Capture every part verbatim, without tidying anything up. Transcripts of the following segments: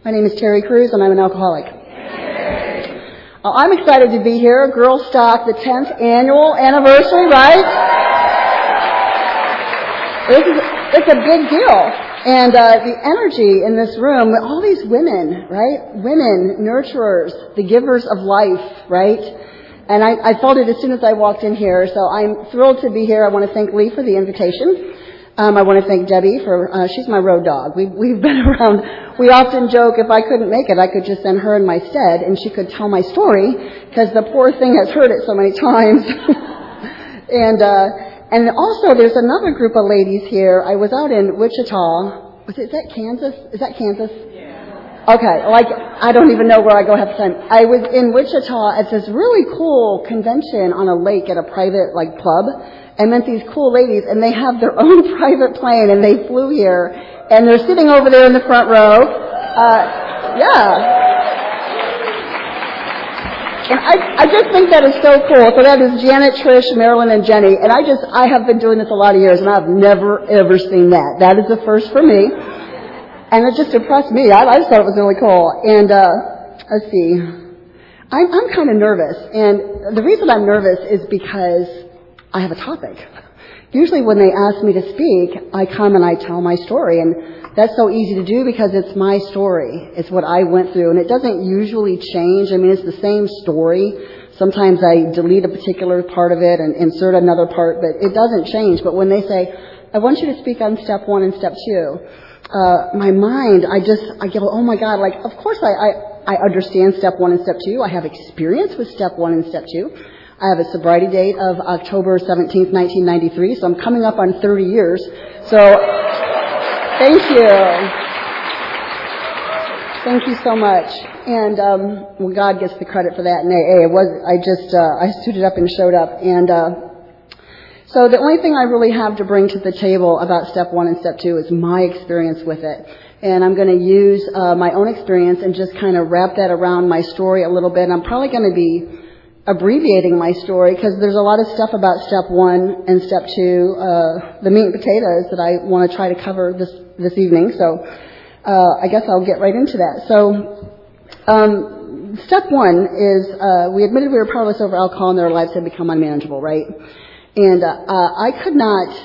My name is Terry Cruz, and I'm an alcoholic. Uh, I'm excited to be here. Girls Stock, the tenth annual anniversary, right? It's, it's a big deal. And uh, the energy in this room, all these women, right? Women, nurturers, the givers of life, right? And I, I felt it as soon as I walked in here, so I'm thrilled to be here. I want to thank Lee for the invitation. Um, I want to thank Debbie for, uh, she's my road dog. We, we've been around. We often joke if I couldn't make it, I could just send her in my stead and she could tell my story because the poor thing has heard it so many times. and, uh, and also there's another group of ladies here. I was out in Wichita. Was it, is that Kansas? Is that Kansas? Yeah. Okay. Like, I don't even know where I go half the time. I was in Wichita at this really cool convention on a lake at a private, like, pub. I met these cool ladies, and they have their own private plane, and they flew here, and they're sitting over there in the front row. Uh, yeah. And I, I just think that is so cool. So that is Janet, Trish, Marilyn, and Jenny. And I just, I have been doing this a lot of years, and I've never, ever seen that. That is a first for me. And it just impressed me. I, I just thought it was really cool. And, uh, let's see. I'm, I'm kind of nervous. And the reason I'm nervous is because I have a topic. Usually when they ask me to speak, I come and I tell my story, and that's so easy to do because it's my story. It's what I went through, and it doesn't usually change. I mean, it's the same story. Sometimes I delete a particular part of it and insert another part, but it doesn't change. But when they say, I want you to speak on step one and step two, uh, my mind, I just, I go, oh my God, like, of course I, I, I understand step one and step two. I have experience with step one and step two. I have a sobriety date of October seventeenth, nineteen ninety-three, so I'm coming up on thirty years. So, thank you. Thank you so much. And, um, well, God gets the credit for that in A A. It was, I just, uh, I suited up and showed up. And, uh, so the only thing I really have to bring to the table about step one and step two is my experience with it. And I'm going to use, uh, my own experience and just kind of wrap that around my story a little bit. And I'm probably going to be abbreviating my story because there's a lot of stuff about step one and step two, uh, the meat and potatoes that I want to try to cover this, this evening. So, uh, I guess I'll get right into that. So, um, step one is, uh, we admitted we were powerless over alcohol and their lives had become unmanageable, right? And, uh, uh, I could not,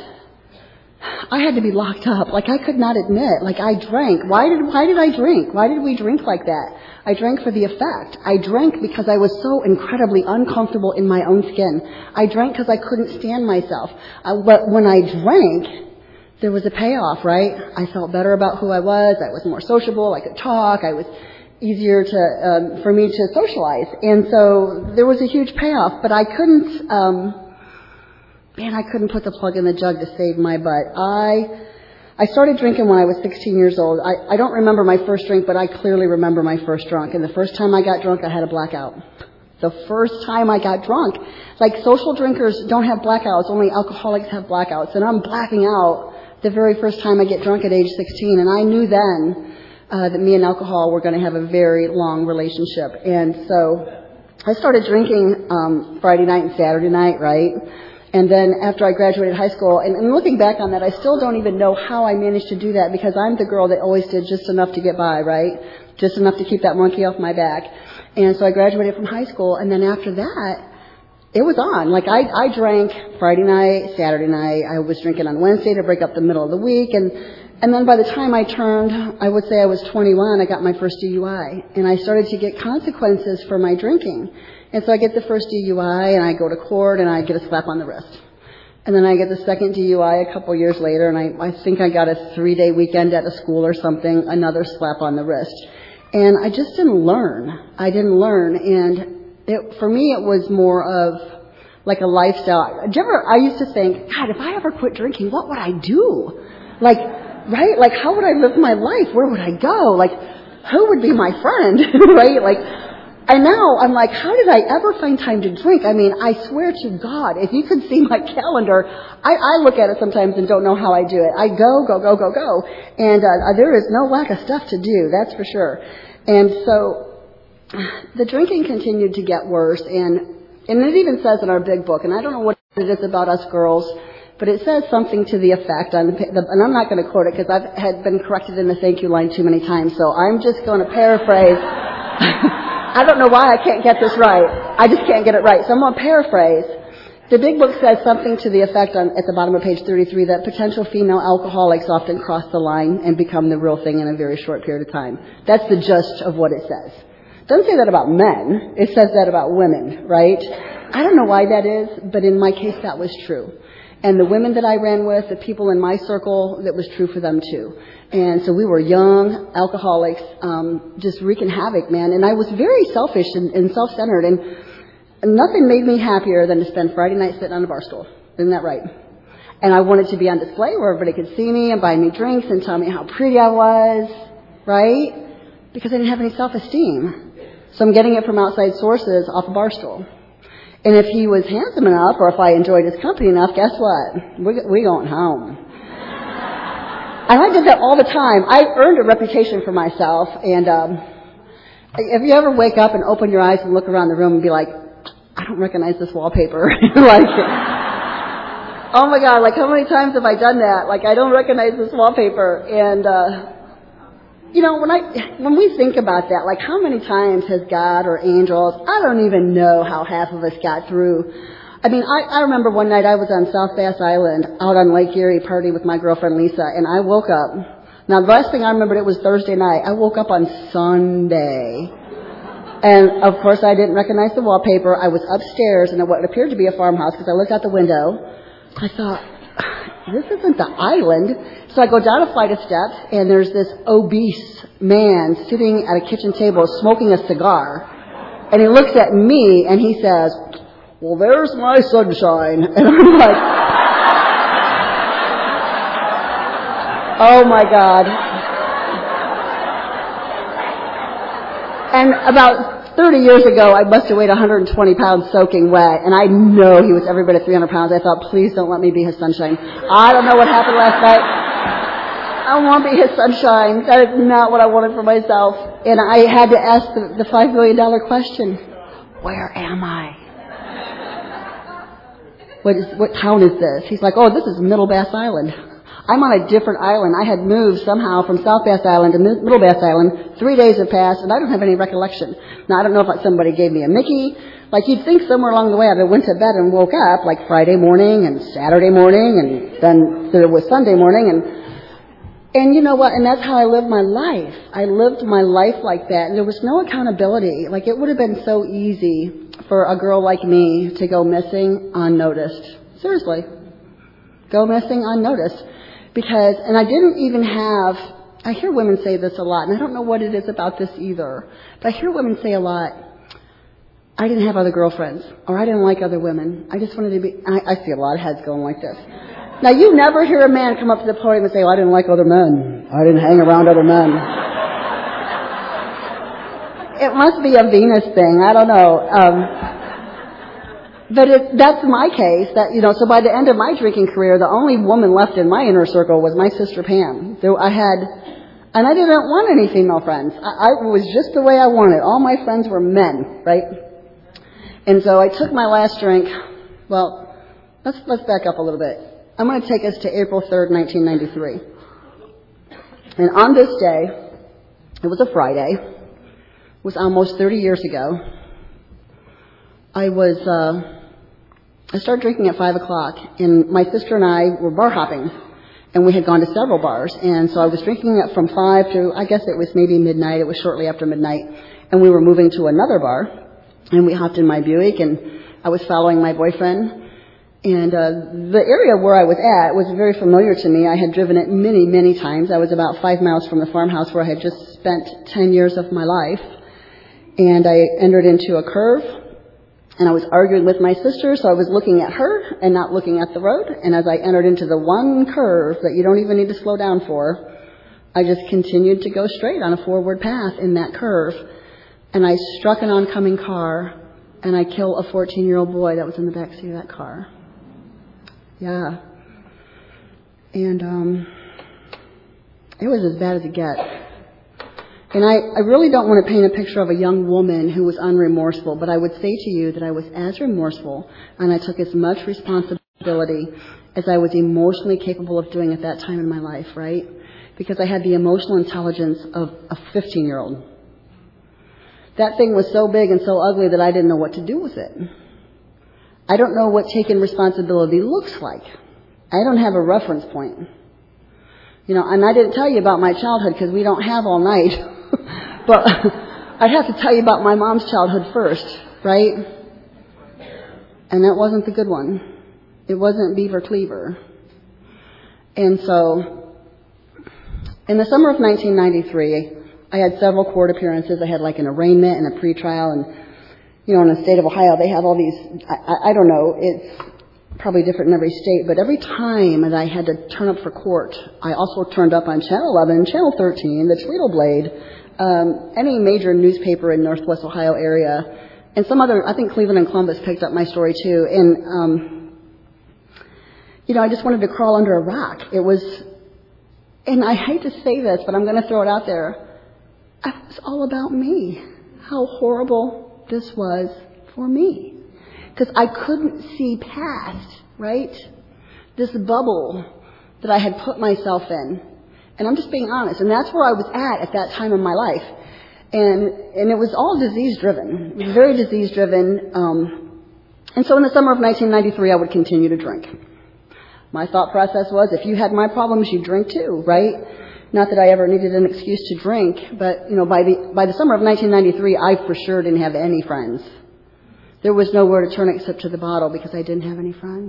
I had to be locked up. Like, I could not admit, like, I drank. Why did, why did I drink? Why did we drink like that? I drank for the effect. I drank because I was so incredibly uncomfortable in my own skin. I drank because I couldn't stand myself. I, but when I drank, there was a payoff, right? I felt better about who I was. I was more sociable. I could talk. I was easier to, um, for me to socialize. And so there was a huge payoff, but I couldn't, um, man, I couldn't put the plug in the jug to save my butt. I, I started drinking when I was sixteen years old. I, I don't remember my first drink, but I clearly remember my first drunk. And the first time I got drunk, I had a blackout. The first time I got drunk. Like, social drinkers don't have blackouts. Only alcoholics have blackouts. And I'm blacking out the very first time I get drunk at age sixteen. And I knew then uh, that me and alcohol were going to have a very long relationship. And so I started drinking um, Friday night and Saturday night, right? And then after I graduated high school, and, and looking back on that, I still don't even know how I managed to do that because I'm the girl that always did just enough to get by, right? Just enough to keep that monkey off my back. And so I graduated from high school, and then after that, it was on. Like, I, I drank Friday night, Saturday night. I was drinking on Wednesday to break up the middle of the week. And, and then by the time I turned, I would say I was twenty-one, I got my first D U I. And I started to get consequences for my drinking. And so I get the first D U I, and I go to court, and I get a slap on the wrist. And then I get the second D U I a couple years later, and I, I think I got a three-day weekend at a school or something, another slap on the wrist. And I just didn't learn. I didn't learn. And it, for me, it was more of like a lifestyle. Did you ever, I used to think, God, if I ever quit drinking, what would I do? Like, right? Like, how would I live my life? Where would I go? Like, who would be my friend? Right? Like, and now I'm like, how did I ever find time to drink? I mean, I swear to God, if you could see my calendar, I, I look at it sometimes and don't know how I do it. I go, go, go, go, go. And uh, there is no lack of stuff to do, that's for sure. And so the drinking continued to get worse. And, and it even says in our big book, and I don't know what it is about us girls, but it says something to the effect on the, the and I'm not going to quote it because I've had been corrected in the thank you line too many times, so I'm just going to paraphrase. I don't know why I can't get this right. I just can't get it right, so I'm going to paraphrase. The big book says something to the effect on, at the bottom of page thirty-three, that potential female alcoholics often cross the line and become the real thing in a very short period of time. That's the gist of what it says. It doesn't say that about men. It says that about women, right? I don't know why that is, but in my case that was true. And the women that I ran with, the people in my circle, that was true for them too. And so we were young alcoholics, um, just wreaking havoc, man. And I was very selfish and, and self-centered, and nothing made me happier than to spend Friday night sitting on a bar stool. Isn't that right? And I wanted to be on display where everybody could see me and buy me drinks and tell me how pretty I was, right? Because I didn't have any self-esteem. So I'm getting it from outside sources off a bar stool. And if he was handsome enough, or if I enjoyed his company enough, guess what? We're, we're going home. And I did that all the time. I earned a reputation for myself. And um, if you ever wake up and open your eyes and look around the room and be like, I don't recognize this wallpaper. Like, oh my God, like how many times have I done that? Like, I don't recognize this wallpaper. And, uh, you know, when I, when we think about that, like how many times has God or angels, I don't even know how half of us got through. I mean, I, I remember one night I was on South Bass Island out on Lake Erie partying with my girlfriend Lisa, and I woke up. Now, the last thing I remembered, it was Thursday night. I woke up on Sunday. And, of course, I didn't recognize the wallpaper. I was upstairs in what appeared to be a farmhouse because I looked out the window. I thought, this isn't the island. So I go down a flight of steps, and there's this obese man sitting at a kitchen table smoking a cigar. And he looks at me, and he says, well, there's my sunshine. And I'm like, oh, my God. And about thirty years ago, I must have weighed one hundred twenty pounds soaking wet, and I know he was every bit of three hundred pounds. I thought, please don't let me be his sunshine. I don't know what happened last night. I won't be his sunshine. That is not what I wanted for myself. And I had to ask the, the five million dollar question, where am I? What, is, what town is this? He's like, oh, this is Middle Bass Island. I'm on a different island. I had moved somehow from South Bass Island to Middle Bass Island. Three days have passed, and I don't have any recollection. Now, I don't know if somebody gave me a Mickey. Like, you'd think somewhere along the way I went to bed and woke up, like Friday morning and Saturday morning, and then there was Sunday morning. And, and you know what? And that's how I lived my life. I lived my life like that, and there was no accountability. Like, it would have been so easy for a girl like me to go missing unnoticed. Seriously. Go missing unnoticed. Because, and I didn't even have, I hear women say this a lot, and I don't know what it is about this either, but I hear women say a lot, I didn't have other girlfriends, or I didn't like other women. I just wanted to be, I, I see a lot of heads going like this. Now, you never hear a man come up to the podium and say, well, I didn't like other men. I didn't hang around other men. It must be a Venus thing. I don't know. Um, But it, that's my case. That you know, so by the end of my drinking career, the only woman left in my inner circle was my sister Pam. So I had, and I didn't want any female friends. I, I was just the way I wanted. All my friends were men, right? And so I took my last drink. Well, let's let's back up a little bit. I'm going to take us to April third, nineteen ninety-three. And on this day, it was a Friday. It was almost thirty years ago. I was, uh, I started drinking at five o'clock, and my sister and I were bar hopping, and we had gone to several bars, and so I was drinking it from five to, I guess it was maybe midnight, it was shortly after midnight, and we were moving to another bar, and we hopped in my Buick, and I was following my boyfriend, and uh, the area where I was at was very familiar to me. I had driven it many, many times. I was about five miles from the farmhouse where I had just spent ten years of my life, and I entered into a curve. And I was arguing with my sister, so I was looking at her and not looking at the road. And as I entered into the one curve that you don't even need to slow down for, I just continued to go straight on a forward path in that curve. And I struck an oncoming car, and I killed a fourteen-year-old boy that was in the backseat of that car. Yeah. And um, it was as bad as it gets. And I, I really don't want to paint a picture of a young woman who was unremorseful, but I would say to you that I was as remorseful, and I took as much responsibility as I was emotionally capable of doing at that time in my life, right? Because I had the emotional intelligence of a fifteen-year-old. That thing was so big and so ugly that I didn't know what to do with it. I don't know what taking responsibility looks like. I don't have a reference point. You know, and I didn't tell you about my childhood because we don't have all night. But I'd have to tell you about my mom's childhood first, right? And that wasn't the good one. It wasn't Beaver Cleaver. And so, in the summer of nineteen ninety-three, I had several court appearances. I had like an arraignment and a pretrial, and, you know, in the state of Ohio, they have all these, I, I don't know, it's probably different in every state, but every time that I had to turn up for court, I also turned up on Channel eleven, Channel thirteen, the Toledo Blade, um, any major newspaper in Northwest Ohio area, and some other, I think Cleveland and Columbus picked up my story too, and, um, you know, I just wanted to crawl under a rock. It was, and I hate to say this, but I'm going to throw it out there, it was all about me, how horrible this was for me. Because I couldn't see past, right, this bubble that I had put myself in. And I'm just being honest. And that's where I was at at that time in my life. And and it was all disease-driven. It was very disease-driven. Um, and so in the summer of nineteen ninety-three, I would continue to drink. My thought process was, if you had my problems, you'd drink too, right? Not that I ever needed an excuse to drink, but, you know, by the by the summer of nineteen ninety-three, I for sure didn't have any friends. There was nowhere to turn except to the bottle because I didn't have any friends.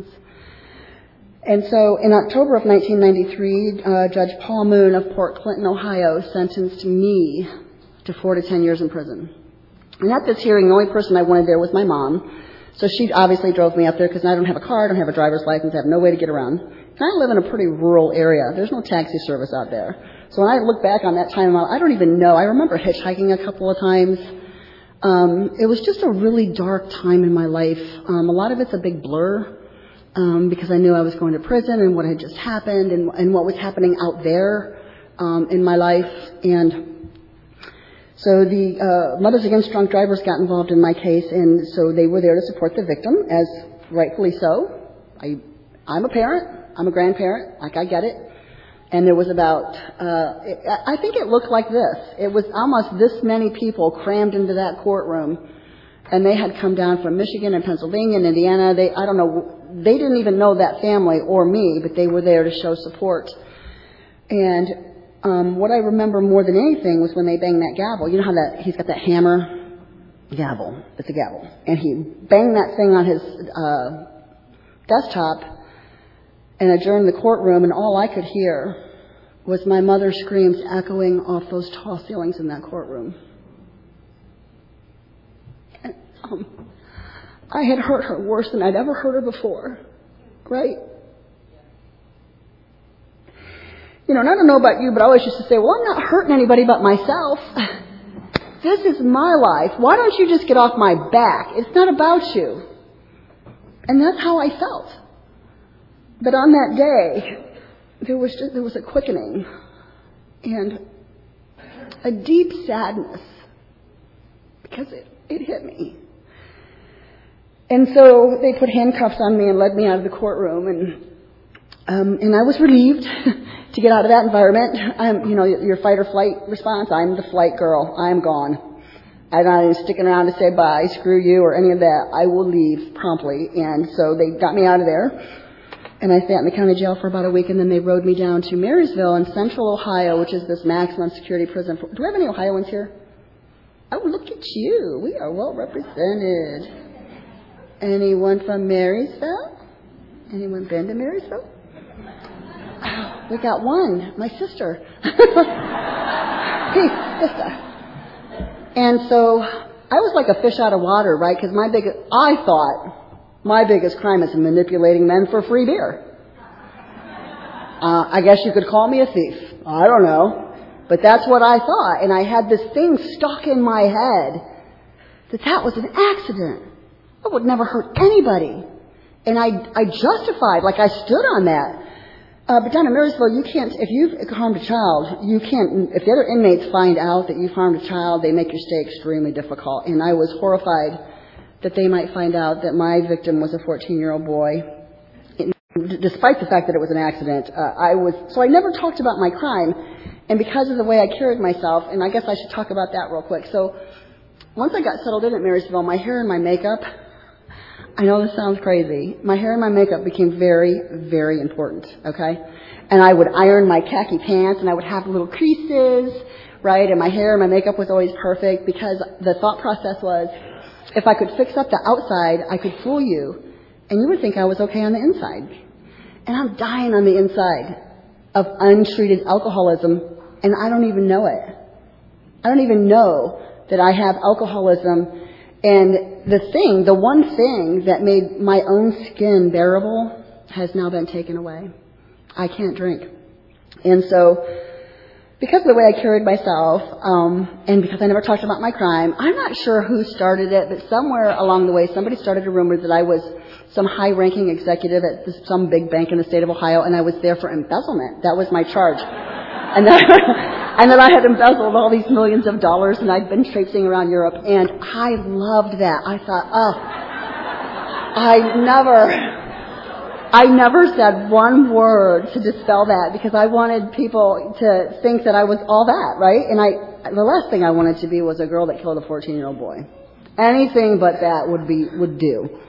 And so in October of nineteen ninety-three, uh, Judge Paul Moon of Port Clinton, Ohio, sentenced me to four to ten years in prison. And at this hearing, the only person I wanted there was my mom. So she obviously drove me up there because I don't have a car, I don't have a driver's license, I have no way to get around. And I live in a pretty rural area. There's no taxi service out there. So when I look back on that time, I don't even know. I remember hitchhiking a couple of times. Um, it was just a really dark time in my life. Um, a lot of it's a big blur um, because I knew I was going to prison and what had just happened and, and what was happening out there um, in my life. And so the uh, Mothers Against Drunk Drivers got involved in my case, and so they were there to support the victim, as rightfully so. I, I'm a parent. I'm a grandparent. Like, I get it. And there was about, uh, it, I think it looked like this. It was almost this many people crammed into that courtroom. And they had come down from Michigan and Pennsylvania and Indiana. They, I don't know, they didn't even know that family or me, but they were there to show support. And um, what I remember more than anything was when they banged that gavel. You know how that, he's got that hammer? Gavel. It's a gavel. And he banged that thing on his uh, desktop and adjourned the courtroom, and all I could hear was my mother's screams echoing off those tall ceilings in that courtroom. And, um, I had hurt her worse than I'd ever hurt her before, right? You know, and I don't know about you, but I always used to say, well, I'm not hurting anybody but myself. This is my life. Why don't you just get off my back? It's not about you. And that's how I felt. But on that day, there was just, there was a quickening and a deep sadness because it, it hit me. And so they put handcuffs on me and led me out of the courtroom, and um, and I was relieved to get out of that environment. I'm, you know, your fight or flight response. I'm the flight girl. I'm gone. I'm not even sticking around to say bye, screw you, or any of that. I will leave promptly. And so they got me out of there. And I sat in the county jail for about a week, and then they rode me down to Marysville in central Ohio, which is this maximum security prison. For, do we have any Ohioans here? Oh, look at you. We are well represented. Anyone from Marysville? Anyone been to Marysville? Oh, we got one. My sister. Hey, sister. And so I was like a fish out of water, right? Because my big, I thought... my biggest crime is manipulating men for free beer. Uh, I guess you could call me a thief. I don't know. But that's what I thought. And I had this thing stuck in my head that that was an accident. It would never hurt anybody. And I, I justified, like I stood on that. Uh, but down in Marysville, you can't, if you've harmed a child, you can't, if the other inmates find out that you've harmed a child, they make your stay extremely difficult. And I was horrified that they might find out that my victim was a fourteen-year-old boy. d- despite the fact that it was an accident, uh, I was, so I never talked about my crime. And because of the way I carried myself, and I guess I should talk about that real quick. So once I got settled in at Marysville, my hair and my makeup, I know this sounds crazy, my hair and my makeup became very, very important, okay? And I would iron my khaki pants, and I would have little creases, right? And my hair and my makeup was always perfect, because the thought process was, if I could fix up the outside, I could fool you, and you would think I was okay on the inside. And I'm dying on the inside of untreated alcoholism, and I don't even know it. I don't even know that I have alcoholism. And the thing, the one thing that made my own skin bearable has now been taken away. I can't drink. And so, because of the way I carried myself, um, and because I never talked about my crime, I'm not sure who started it, but somewhere along the way, somebody started a rumor that I was some high-ranking executive at some big bank in the state of Ohio, and I was there for embezzlement. That was my charge. And then, and then I had embezzled all these millions of dollars, and I'd been traipsing around Europe, and I loved that. I thought, oh, I never... I never said one word to dispel that, because I wanted people to think that I was all that, right? And I, the last thing I wanted to be was a girl that killed a fourteen-year-old boy. Anything but that would be, would do.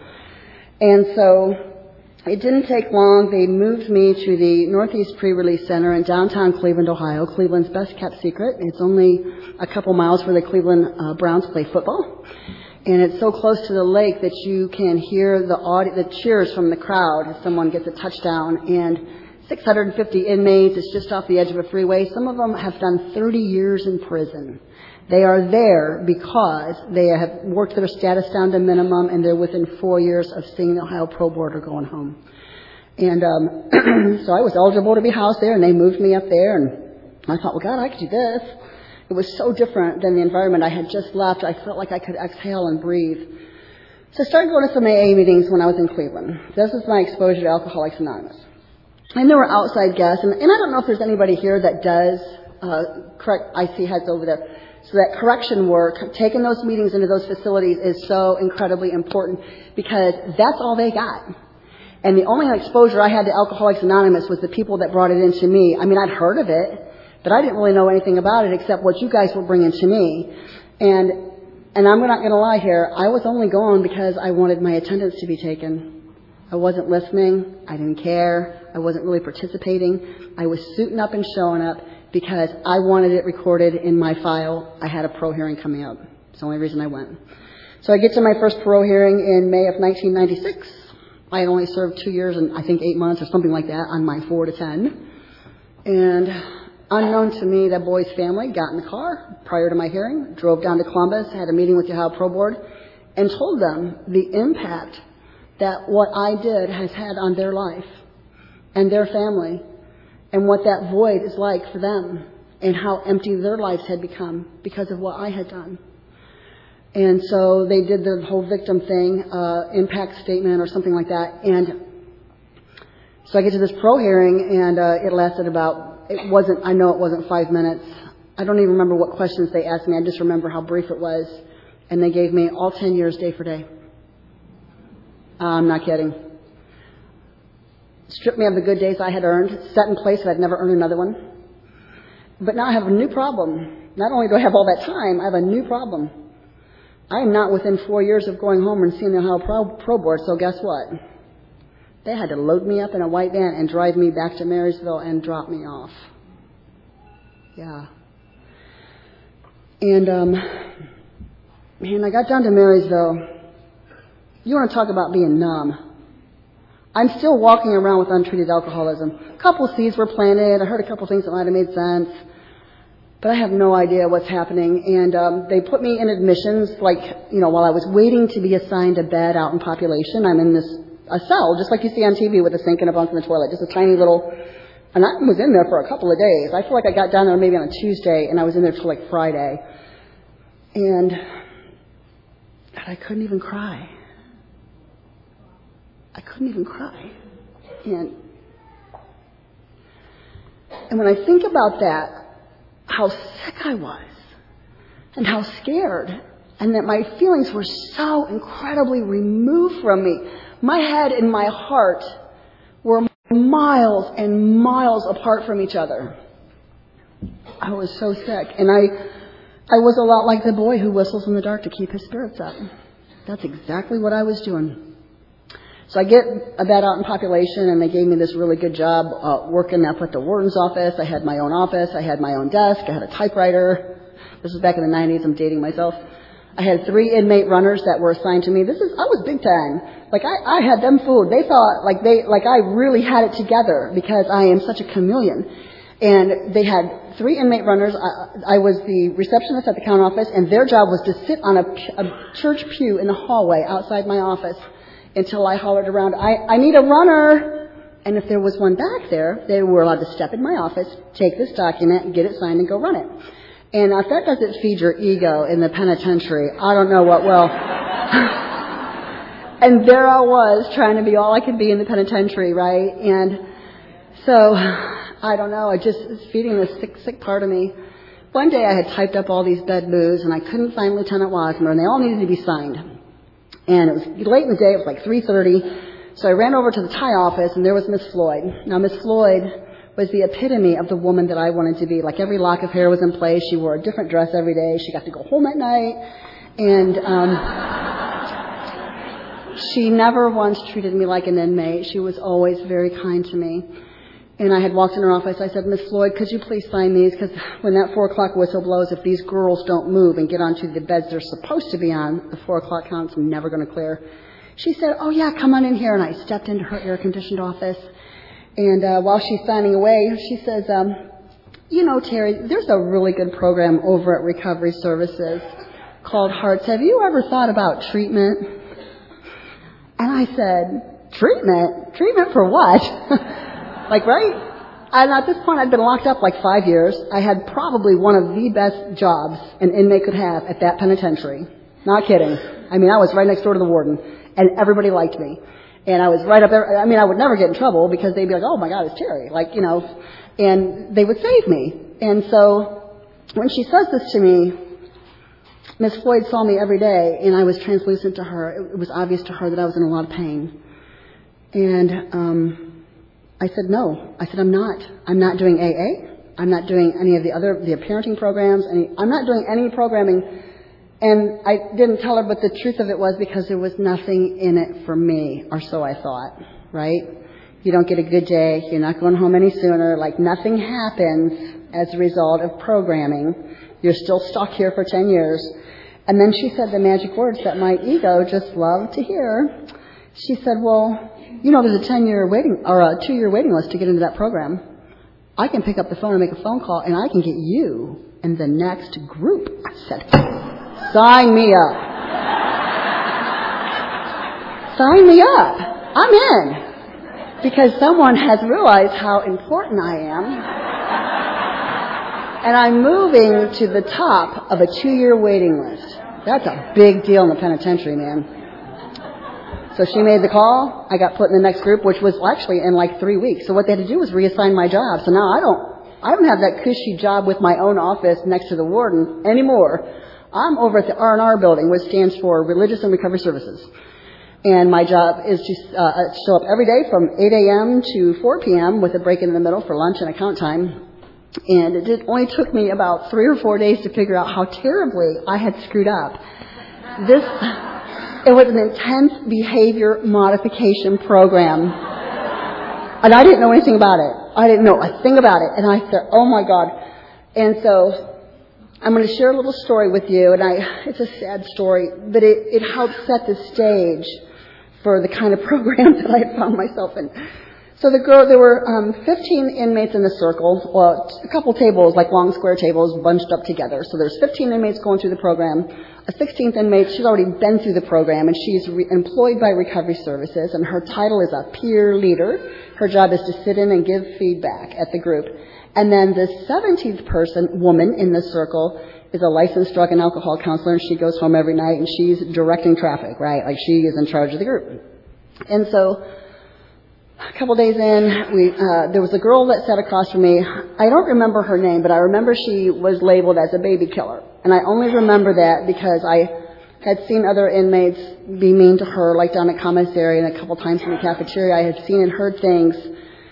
And so it didn't take long. They moved me to the Northeast Pre-Release Center in downtown Cleveland, Ohio, Cleveland's best-kept secret. It's only a couple miles where the Cleveland uh, Browns play football. And it's so close to the lake that you can hear the audi- the cheers from the crowd as someone gets a touchdown. And six hundred fifty inmates. It's just off the edge of a freeway. Some of them have done thirty years in prison. They are there because they have worked their status down to minimum, and they're within four years of seeing the Ohio Pro Board or going home. And um, so I was eligible to be housed there, and they moved me up there. And I thought, well, God, I could do this. It was so different than the environment I had just left. I felt like I could exhale and breathe. So I started going to some A A meetings when I was in Cleveland. This was my exposure to Alcoholics Anonymous. And there were outside guests. And, and I don't know if there's anybody here that does uh, correct. I see heads over there. So that correction work, taking those meetings into those facilities is so incredibly important, because that's all they got. And the only exposure I had to Alcoholics Anonymous was the people that brought it into me. I mean, I'd heard of it, but I didn't really know anything about it except what you guys were bringing to me. And and I'm not going to lie here, I was only going because I wanted my attendance to be taken. I wasn't listening. I didn't care. I wasn't really participating. I was suiting up and showing up because I wanted it recorded in my file. I had a parole hearing coming up. It's the only reason I went. So I get to my first parole hearing in May of nineteen ninety-six. I had only served two years and I think eight months or something like that on my four to ten. And unknown to me, that boy's family got in the car prior to my hearing, drove down to Columbus, had a meeting with the Ohio Pro Board, and told them the impact that what I did has had on their life and their family, and what that void is like for them, and how empty their lives had become because of what I had done. And so they did the whole victim thing, uh, impact statement or something like that. And so I get to this pro hearing, and uh, it lasted about, it wasn't, I know it wasn't five minutes. I don't even remember what questions they asked me. I just remember how brief it was. And they gave me all ten years day for day. Uh, I'm not kidding. Stripped me of the good days I had earned, set in place so I'd never earn another one. But now I have a new problem. Not only do I have all that time, I have a new problem. I am not within four years of going home and seeing the Ohio Pro, Pro Board, so guess what? They had to load me up in a white van and drive me back to Marysville and drop me off. Yeah. And, um, man, I got down to Marysville. You want to talk about being numb. I'm still walking around with untreated alcoholism. A couple seeds were planted. I heard a couple things that might have made sense. But I have no idea what's happening. And um, they put me in admissions, like, you know, while I was waiting to be assigned a bed out in population. I'm in this, a cell, just like you see on T V with a sink and a bunk in the toilet. Just a tiny little, and I was in there for a couple of days. I feel like I got down there maybe on a Tuesday, and I was in there till like Friday. And God, I couldn't even cry. I couldn't even cry. And, and when I think about that, how sick I was, and how scared, and that my feelings were so incredibly removed from me. My head and my heart were miles and miles apart from each other. I was so sick. And I, I was a lot like the boy who whistles in the dark to keep his spirits up. That's exactly what I was doing. So I get a bed out in population, and they gave me this really good job uh, working up at the warden's office. I had my own office. I had my own desk. I had a typewriter. This was back in the nineties. I'm dating myself. I had three inmate runners that were assigned to me. This is, I was big time. Like I, I had them fooled. They thought like they, like I really had it together because I am such a chameleon. And they had three inmate runners. I, I was the receptionist at the county office, and their job was to sit on a, a church pew in the hallway outside my office until I hollered around, I, I need a runner. And if there was one back there, they were allowed to step in my office, take this document, get it signed, and go run it. And if that doesn't feed your ego in the penitentiary, I don't know what will. And there I was, trying to be all I could be in the penitentiary, right? And so, I don't know, I just was feeding this sick, sick part of me. One day I had typed up all these bed moves, and I couldn't find Lieutenant Wasmer, and they all needed to be signed. And it was late in the day, it was like three thirty, so I ran over to the Thai office, and there was Miss Floyd. Now, Miss Floyd was the epitome of the woman that I wanted to be. Like, every lock of hair was in place. She wore a different dress every day. She got to go home at night. And um, she never once treated me like an inmate. She was always very kind to me. And I had walked in her office. I said, Miss Floyd, could you please sign these? Because when that four o'clock whistle blows, if these girls don't move and get onto the beds they're supposed to be on, the four o'clock count's never going to clear. She said, oh, yeah, come on in here. And I stepped into her air-conditioned office. And uh, while she's signing away, she says, um, you know, Terry, there's a really good program over at Recovery Services called Hearts. Have you ever thought about treatment? And I said, treatment? Treatment for what? Like, right? And at this point, I'd been locked up like five years. I had probably one of the best jobs an inmate could have at that penitentiary. Not kidding. I mean, I was right next door to the warden, and everybody liked me. And I was right up there. I mean, I would never get in trouble because they'd be like, oh, my God, it's Terry. Like, you know, and they would save me. And so when she says this to me, Miss Floyd saw me every day, and I was translucent to her. It was obvious to her that I was in a lot of pain. And um, I said, no. I said, I'm not. I'm not doing A A. I'm not doing any of the other, the parenting programs. Any, I'm not doing any programming. And I didn't tell her, but the truth of it was because there was nothing in it for me, or so I thought, right? You don't get a good day. You're not going home any sooner. Like, nothing happens as a result of programming. You're still stuck here for ten years. And then she said the magic words that my ego just loved to hear. She said, well, you know, there's a ten-year waiting, or a two-year waiting list to get into that program. I can pick up the phone and make a phone call, and I can get you in the next group. I said, sign me up. Sign me up. I'm in. Because someone has realized how important I am. And I'm moving to the top of a two-year waiting list. That's a big deal in the penitentiary, man. So she made the call. I got put in the next group, which was actually in like three weeks. So what they had to do was reassign my job. So now I don't, I don't have that cushy job with my own office next to the warden anymore. I'm over at the R and R building, which stands for Religious and Recovery Services. And my job is to uh, show up every day from eight a.m. to four p.m. with a break in the middle for lunch and account time. And it did, only took me about three or four days to figure out how terribly I had screwed up. This, it was an intense behavior modification program. And I didn't know anything about it. I didn't know a thing about it. And I said, oh my God. And so I'm going to share a little story with you, and I, it's a sad story, but it, it helps set the stage for the kind of program that I had found myself in. So the girl, there were um, fifteen inmates in the circle, well, a couple tables, like long square tables, bunched up together. So there's fifteen inmates going through the program. A sixteenth inmate, she's already been through the program, and she's re- employed by Recovery Services, and her title is a peer leader. Her job is to sit in and give feedback at the group. And then the seventeenth person, woman in the circle, is a licensed drug and alcohol counselor, and she goes home every night, and she's directing traffic, right? Like, she is in charge of the group. And so a couple days in, we uh, there was a girl that sat across from me. I don't remember her name, but I remember she was labeled as a baby killer. And I only remember that because I had seen other inmates be mean to her, like down at commissary and a couple times in the cafeteria. I had seen and heard things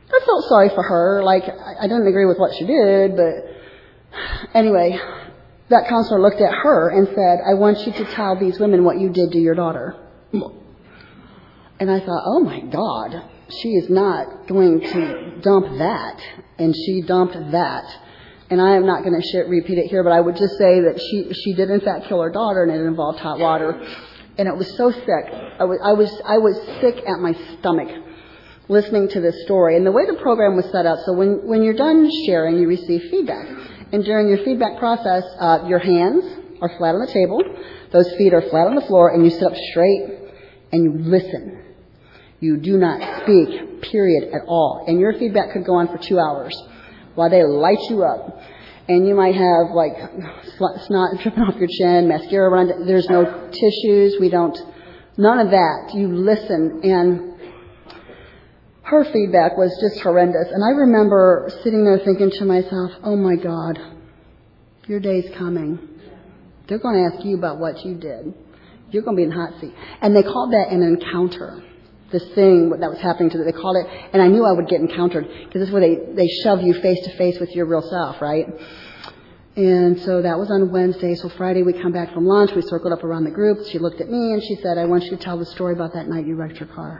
I felt sorry for her. Like, I, I didn't agree with what she did, but anyway, that counselor looked at her and said, I want you to tell these women what you did to your daughter. And I thought, oh my God, she is not going to dump that. And she dumped that. And I am not going to repeat it here, but I would just say that she, she did in fact kill her daughter, and it involved hot water. And it was so sick. I was, I was, I was sick at my stomach listening to this story. And the way the program was set up, so when, when you're done sharing, you receive feedback. And during your feedback process, uh, your hands are flat on the table, those feet are flat on the floor, and you sit up straight and you listen. You do not speak, period, at all. And your feedback could go on for two hours while they light you up. And you might have, like, snot dripping off your chin, mascara around. There's no tissues. We don't, none of that. You listen. And her feedback was just horrendous. And I remember sitting there thinking to myself, oh, my God, your day's coming. They're going to ask you about what you did. You're going to be in hot seat. And they called that an encounter. This thing that was happening to them, they called it, and I knew I would get encountered, because this is where they, they shove you face to face with your real self, right? And so that was on Wednesday. So Friday we come back from lunch, we circled up around the group. She looked at me and she said, I want you to tell the story about that night you wrecked your car.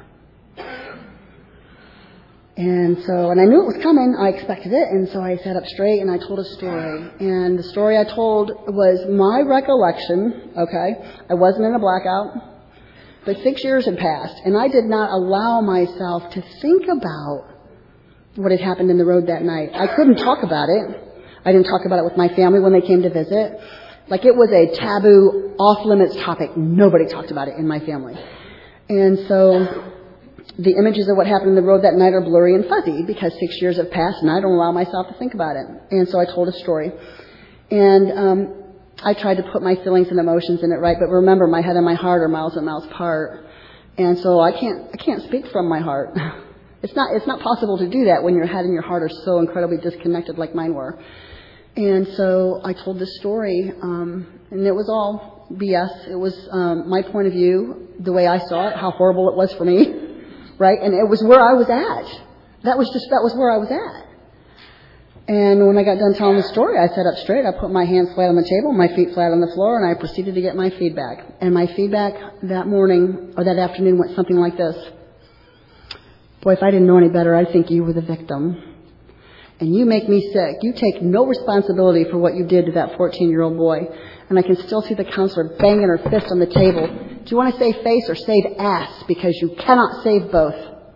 And so, and I knew it was coming, I expected it, and so I sat up straight and I told a story. And the story I told was my recollection, okay? I wasn't in a blackout. But six years had passed, and I did not allow myself to think about what had happened in the road that night. I couldn't talk about it. I didn't talk about it with my family when they came to visit. Like, it was a taboo, off-limits topic. Nobody talked about it in my family. And so the images of what happened in the road that night are blurry and fuzzy because six years have passed, and I don't allow myself to think about it. And so I told a story. And um I tried to put my feelings and emotions in it, right? But remember, my head and my heart are miles and miles apart. And so I can't, I can't speak from my heart. It's not, it's not possible to do that when your head and your heart are so incredibly disconnected like mine were. And so I told this story, um, and it was all B S. It was, um, my point of view, the way I saw it, how horrible it was for me, right? And it was where I was at. That was just, that was where I was at. And when I got done telling the story, I sat up straight, I put my hands flat on the table, my feet flat on the floor, and I proceeded to get my feedback. And my feedback that morning, or that afternoon, went something like this. Boy, if I didn't know any better, I'd think you were the victim. And you make me sick. You take no responsibility for what you did to that fourteen-year-old boy. And I can still see the counselor banging her fist on the table. Do you want to save face or save ass? Because you cannot save both.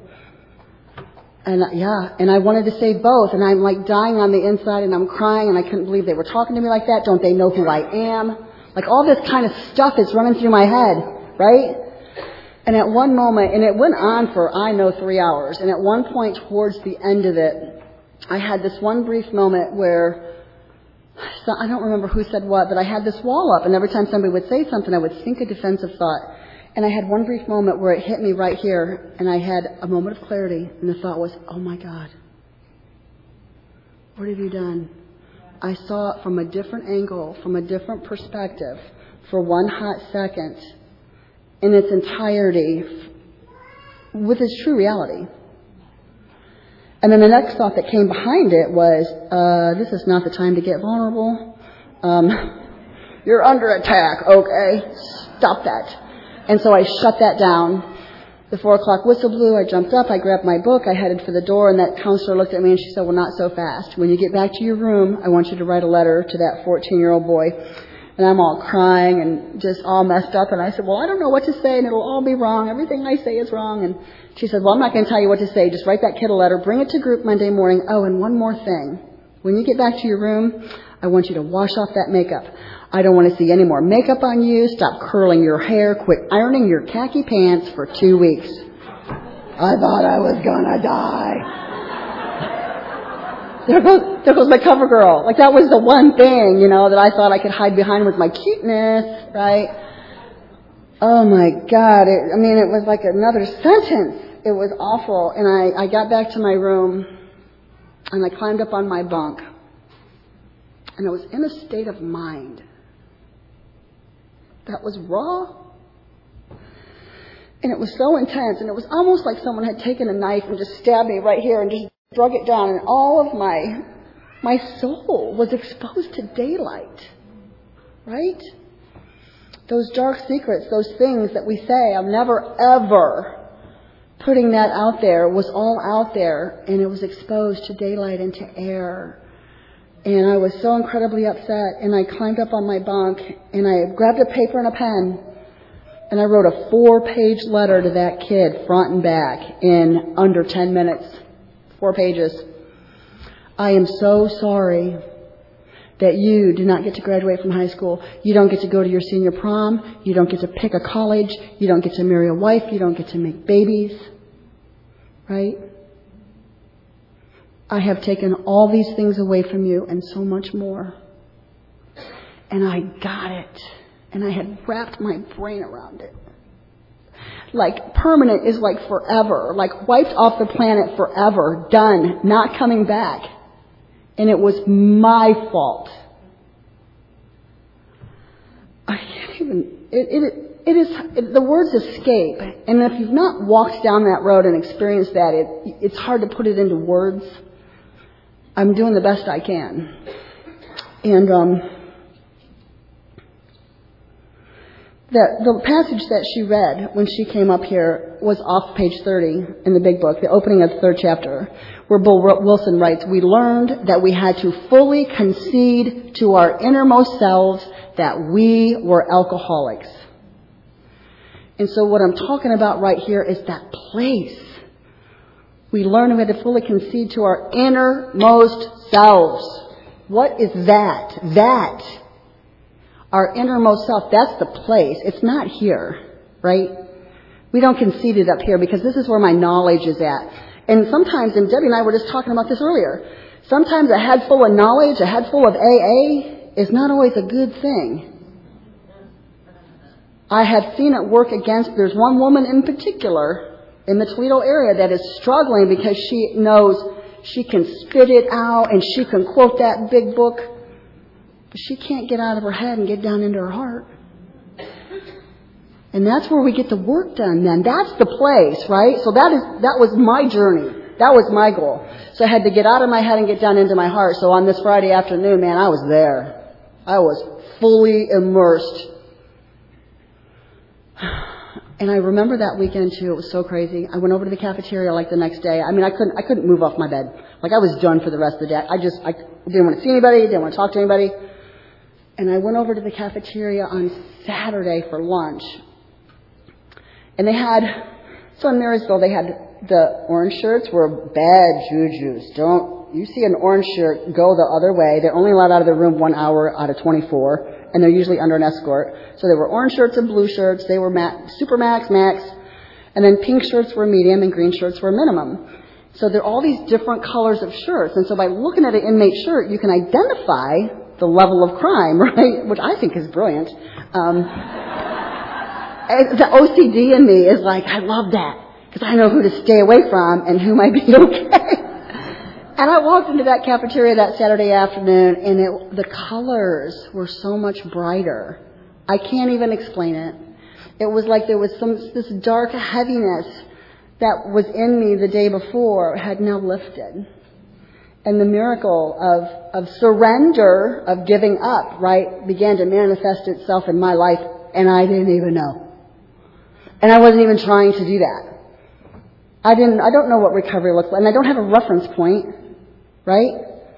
And yeah, and I wanted to say both, and I'm like dying on the inside, and I'm crying, and I couldn't believe they were talking to me like that. Don't they know who I am? Like, all this kind of stuff is running through my head, right? And at one moment, and it went on for, I know, three hours, and at one point towards the end of it, I had this one brief moment where, so I don't remember who said what, but I had this wall up, and every time somebody would say something, I would think a defensive thought. And I had one brief moment where it hit me right here, and I had a moment of clarity, and the thought was, oh my God, what have you done? I saw it from a different angle, from a different perspective, for one hot second, in its entirety, with its true reality. And then the next thought that came behind it was, uh, this is not the time to get vulnerable. Um, you're under attack, okay? Stop that. And so I shut that down. The four o'clock whistle blew. I jumped up. I grabbed my book. I headed for the door. And that counselor looked at me and she said, well, not so fast. When you get back to your room, I want you to write a letter to that fourteen-year-old boy. And I'm all crying and just all messed up. And I said, well, I don't know what to say, and it'll all be wrong. Everything I say is wrong. And she said, well, I'm not going to tell you what to say. Just write that kid a letter. Bring it to group Monday morning. Oh, and one more thing. When you get back to your room, I want you to wash off that makeup. I don't want to see any more makeup on you. Stop curling your hair. Quit ironing your khaki pants for two weeks. I thought I was gonna die. There goes, there goes my cover girl. Like, that was the one thing, you know, that I thought I could hide behind with my cuteness, right? Oh my God. It, I mean, it was like another sentence. It was awful. And I, I got back to my room and I climbed up on my bunk. And I was in a state of mind that was raw. And it was so intense. And it was almost like someone had taken a knife and just stabbed me right here and just drug it down, and all of my my soul was exposed to daylight, right? Those dark secrets, those things that we say, I'm never, ever putting that out there, was all out there, and it was exposed to daylight and to air. And I was so incredibly upset, and I climbed up on my bunk, and I grabbed a paper and a pen, and I wrote a four-page letter to that kid, front and back, in under ten minutes. Four pages. I am so sorry that you do not get to graduate from high school. You don't get to go to your senior prom. You don't get to pick a college. You don't get to marry a wife. You don't get to make babies. Right? I have taken all these things away from you and so much more. And I got it. And I had wrapped my brain around it. Like permanent is like forever. Like wiped off the planet forever. Done. Not coming back. And it was my fault. I can't even, it, it, it is, it, the words escape. And if you've not walked down that road and experienced that, it, it's hard to put it into words. I'm doing the best I can. And, um, the, the passage that she read when she came up here was off page thirty in the big book, the opening of the third chapter, where Bill Wilson writes, we learned that we had to fully concede to our innermost selves that we were alcoholics. And so what I'm talking about right here is that place. We learned we had to fully concede to our innermost selves. What is that? That. Our innermost self, that's the place. It's not here, right? We don't concede it up here because this is where my knowledge is at. And sometimes, and Debbie and I were just talking about this earlier, sometimes a head full of knowledge, a head full of A A is not always a good thing. I have seen it work against, there's one woman in particular in the Toledo area that is struggling because she knows she can spit it out and she can quote that big book, but she can't get out of her head and get down into her heart. And that's where we get the work done then. That's the place, right? So that is that was my journey. That was my goal. So I had to get out of my head and get down into my heart. So on this Friday afternoon, man, I was there. I was fully immersed. And I remember that weekend too. It was so crazy. I went over to the cafeteria like the next day. I mean, I couldn't I couldn't move off my bed. Like I was done for the rest of the day. I just I didn't want to see anybody, didn't want to talk to anybody. And I went over to the cafeteria on Saturday for lunch. And they had, so in Marysville, they had the orange shirts were bad jujus. Don't, you see an orange shirt, go the other way. They're only allowed out of the room one hour out of twenty-four, and they're usually under an escort. So there were orange shirts and blue shirts. They were ma- super max, max. And then pink shirts were medium and green shirts were minimum. So there are all these different colors of shirts. And so by looking at an inmate shirt, you can identify the level of crime, right? Which I think is brilliant. Um, the O C D in me is like, I love that. Because I know who to stay away from and who might be okay. And I walked into that cafeteria that Saturday afternoon, and it, the colors were so much brighter. I can't even explain it. It was like there was some this dark heaviness that was in me the day before had now lifted. And the miracle of, of surrender, of giving up, right, began to manifest itself in my life, and I didn't even know. And I wasn't even trying to do that. I didn't, I don't know what recovery looks like, and I don't have a reference point, right?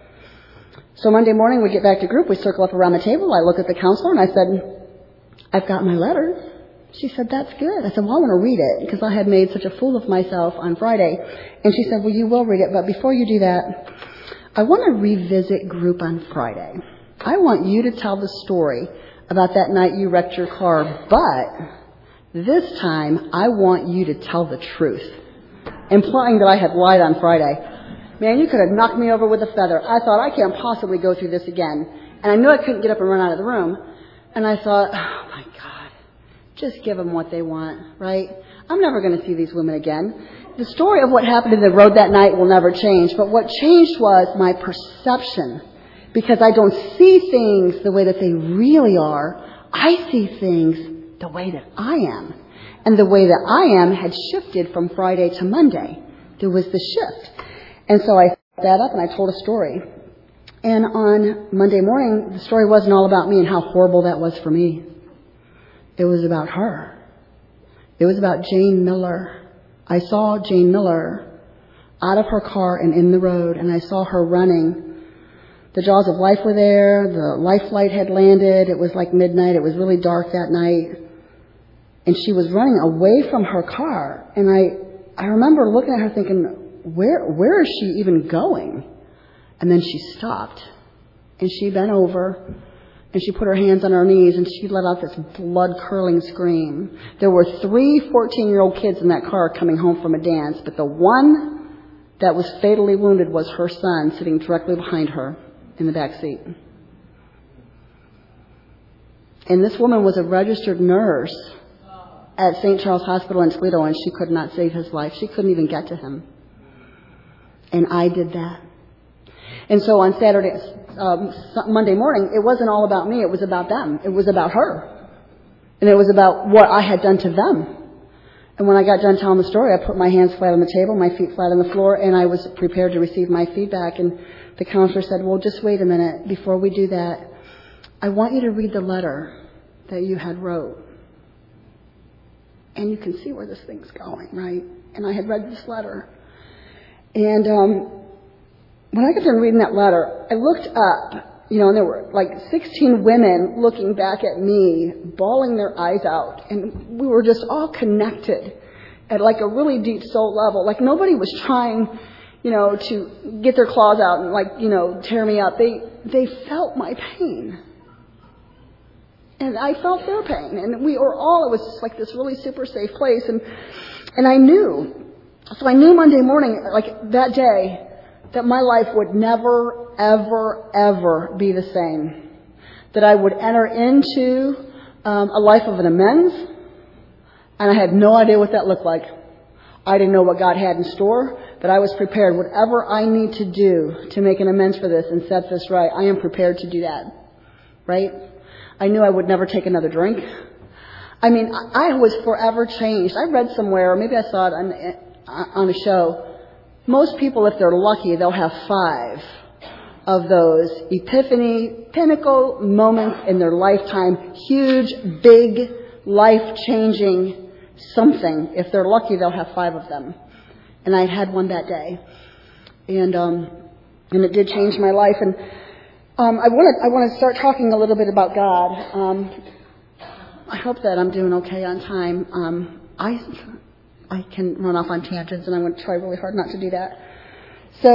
So Monday morning we get back to group, we circle up around the table, I look at the counselor and I said, I've got my letter. She said, that's good. I said, well, I want to read it because I had made such a fool of myself on Friday. And she said, well, you will read it, but before you do that, I want to revisit group on Friday. I want you to tell the story about that night you wrecked your car, but this time I want you to tell the truth, implying that I had lied on Friday. Man, you could have knocked me over with a feather. I thought, I can't possibly go through this again. And I knew I couldn't get up and run out of the room. And I thought, oh my God, just give them what they want, right? I'm never going to see these women again. The story of what happened in the road that night will never change. But what changed was my perception. Because I don't see things the way that they really are. I see things the way that I am. And the way that I am had shifted from Friday to Monday. There was the shift. And so I set that up and I told a story. And on Monday morning, the story wasn't all about me and how horrible that was for me. It was about her. It was about Jane Miller. I saw Jane Miller out of her car and in the road, and I saw her running. The jaws of life were there. The life flight had landed. It was like midnight. It was really dark that night. And she was running away from her car. And I, I remember looking at her thinking, where, where is she even going? And then she stopped. And she bent over. And she put her hands on her knees. And she let out this blood-curdling scream. There were three fourteen-year-old kids in that car coming home from a dance. But the one that was fatally wounded was her son sitting directly behind her in the back seat. And this woman was a registered nurse at Saint Charles Hospital in Toledo, and she could not save his life. She couldn't even get to him. And I did that. And so on Saturday, um, Monday morning, it wasn't all about me. It was about them. It was about her. And it was about what I had done to them. And when I got done telling the story, I put my hands flat on the table, my feet flat on the floor, and I was prepared to receive my feedback. And the counselor said, well, just wait a minute. Before we do that, I want you to read the letter that you had wrote. And you can see where this thing's going, right? And I had read this letter. And um, when I got done reading that letter, I looked up, you know, and there were like sixteen women looking back at me, bawling their eyes out. And we were just all connected at like a really deep soul level. Like nobody was trying, you know, to get their claws out and like, you know, tear me up. They, they felt my pain. And I felt their pain. And we were all, it was just like this really super safe place. And, and I knew, so I knew Monday morning, like that day, that my life would never, ever, ever be the same. That I would enter into um, a life of an amends. And I had no idea what that looked like. I didn't know what God had in store, but I was prepared. Whatever I need to do to make an amends for this and set this right, I am prepared to do that. Right? I knew I would never take another drink. I mean, I was forever changed. I read somewhere, or maybe I saw it on, on a show. Most people, if they're lucky, they'll have five of those epiphany, pinnacle moments in their lifetime. Huge, big, life-changing something. If they're lucky, they'll have five of them. And I had one that day. And, um, and it did change my life. And Um, I want to I want to start talking a little bit about God. Um, I hope that I'm doing okay on time. Um, I I can run off on tangents, and I'm going to try really hard not to do that. So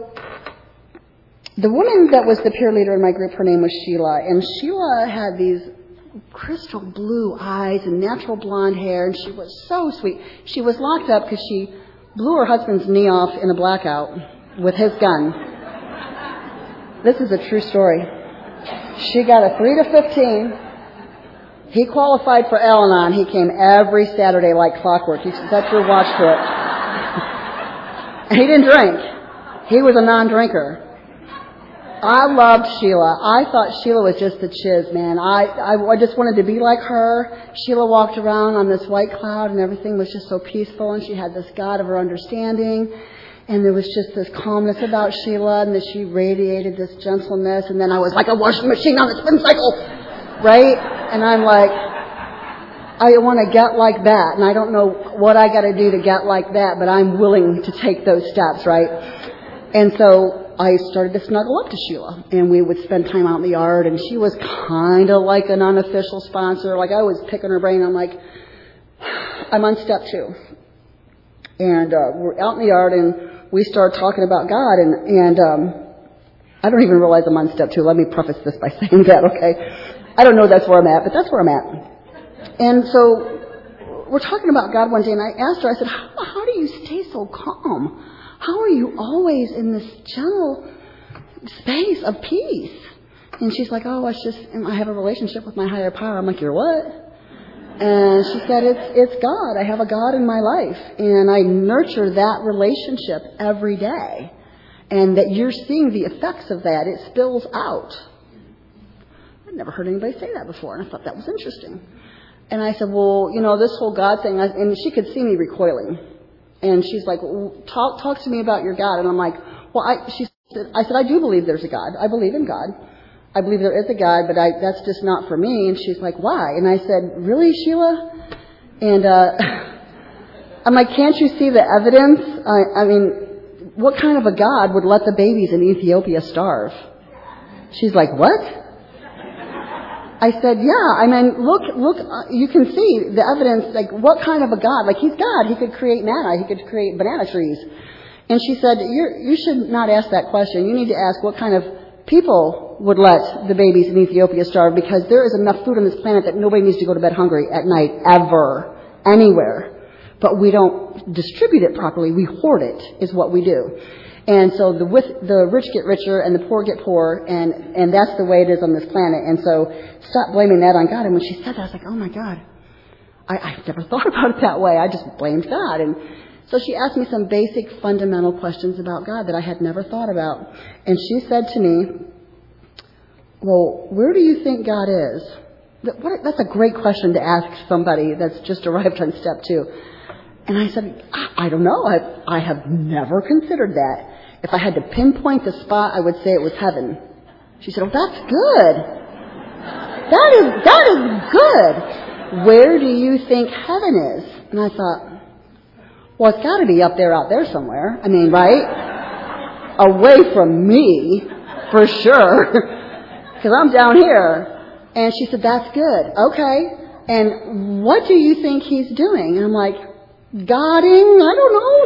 the woman that was the peer leader in my group, her name was Sheila, and Sheila had these crystal blue eyes and natural blonde hair, and she was so sweet. She was locked up because she blew her husband's knee off in a blackout with his gun. This is a true story. She got a three to fifteen. He qualified for Al-Anon. He came every Saturday like clockwork. He set your watch to it. And he didn't drink. He was a non-drinker. I loved Sheila. I thought Sheila was just the chiz, man. I, I, I just wanted to be like her. Sheila walked around on this white cloud and everything was just so peaceful, and she had this God of her understanding. And there was just this calmness about Sheila, and that she radiated this gentleness. And then I was like a washing machine on a spin cycle, right? And I'm like, I want to get like that. And I don't know what I got to do to get like that, but I'm willing to take those steps, right? And so I started to snuggle up to Sheila, and we would spend time out in the yard. And she was kind of like an unofficial sponsor. Like I was picking her brain. I'm like, I'm on step two. And uh, we're out in the yard, and we started talking about God, and, and um, I don't even realize I'm on step two. Let me preface this by saying that, okay? I don't know that's where I'm at, but that's where I'm at. And so we're talking about God one day, and I asked her, I said, how, how do you stay so calm? How are you always in this gentle space of peace? And she's like, oh, it's just, I have a relationship with my higher power. I'm like, you're what? And she said, it's it's God. I have a God in my life, and I nurture that relationship every day. And that you're seeing the effects of that. It spills out. I'd never heard anybody say that before, and I thought that was interesting. And I said, well, you know, this whole God thing, and she could see me recoiling. And she's like, well, talk, talk to me about your God. And I'm like, well, I, she said, I said, I do believe there's a God. I believe in God. I believe there is a God, but I, that's just not for me. And she's like, why? And I said, really, Sheila? And, uh, I'm like, can't you see the evidence? I, I mean, what kind of a God would let the babies in Ethiopia starve? She's like, what? I said, yeah, I mean, look, look, uh, you can see the evidence, like, what kind of a God? Like, he's God. He could create manna. He could create banana trees. And she said, You're, you should not ask that question. You need to ask what kind of people would let the babies in Ethiopia starve, because there is enough food on this planet that nobody needs to go to bed hungry at night, ever, anywhere. But we don't distribute it properly. We hoard it, is what we do. And so the with, the rich get richer and the poor get poorer, and, and that's the way it is on this planet. And so stop blaming that on God. And when she said that, I was like, oh my God, I, I've never thought about it that way. I just blamed God. And so she asked me some basic fundamental questions about God that I had never thought about. And she said to me, well, where do you think God is? That, what, that's a great question to ask somebody that's just arrived on step two. And I said, I, I don't know. I, I have never considered that. If I had to pinpoint the spot, I would say it was heaven. She said, oh, that's good. That is, that is good. Where do you think heaven is? And I thought, well, it's got to be up there, out there somewhere. I mean, right? Away from me, for sure. Because I'm down here. And she said, that's good. Okay. And what do you think he's doing? And I'm like, Godding? I don't know.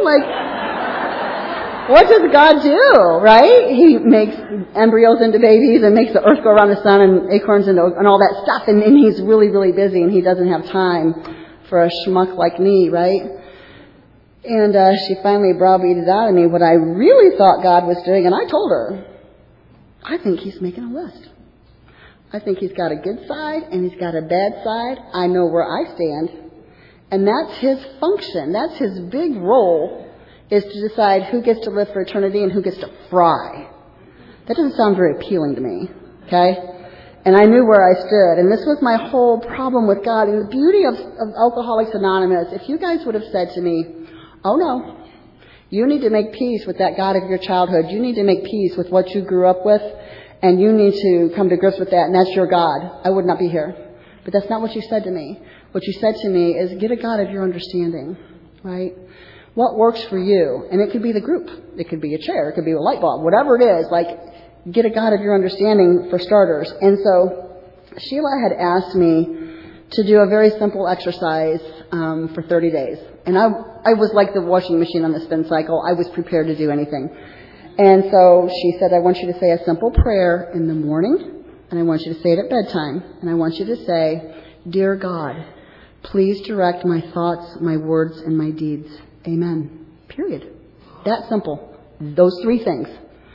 Like, what does God do, right? He makes embryos into babies and makes the earth go around the sun and acorns and, and all that stuff. And, and he's really, really busy and he doesn't have time for a schmuck like me, right? And uh, she finally browbeated out of me what I really thought God was doing. And I told her, I think he's making a list. I think he's got a good side and he's got a bad side. I know where I stand. And that's his function. That's his big role, is to decide who gets to live for eternity and who gets to fry. That doesn't sound very appealing to me, okay? And I knew where I stood. And this was my whole problem with God. And the beauty of, of Alcoholics Anonymous, if you guys would have said to me, oh no, you need to make peace with that God of your childhood. You need to make peace with what you grew up with. And you need to come to grips with that. And that's your God. I would not be here. But that's not what you said to me. What you said to me is, get a God of your understanding, right? What works for you? And it could be the group. It could be a chair. It could be a light bulb. Whatever it is, like, get a God of your understanding for starters. And so Sheila had asked me to do a very simple exercise um, for thirty days. And I, I was like the washing machine on the spin cycle. I was prepared to do anything. And so she said, I want you to say a simple prayer in the morning, and I want you to say it at bedtime. And I want you to say, Dear God, please direct my thoughts, my words, and my deeds. Amen. Period. That simple. Those three things.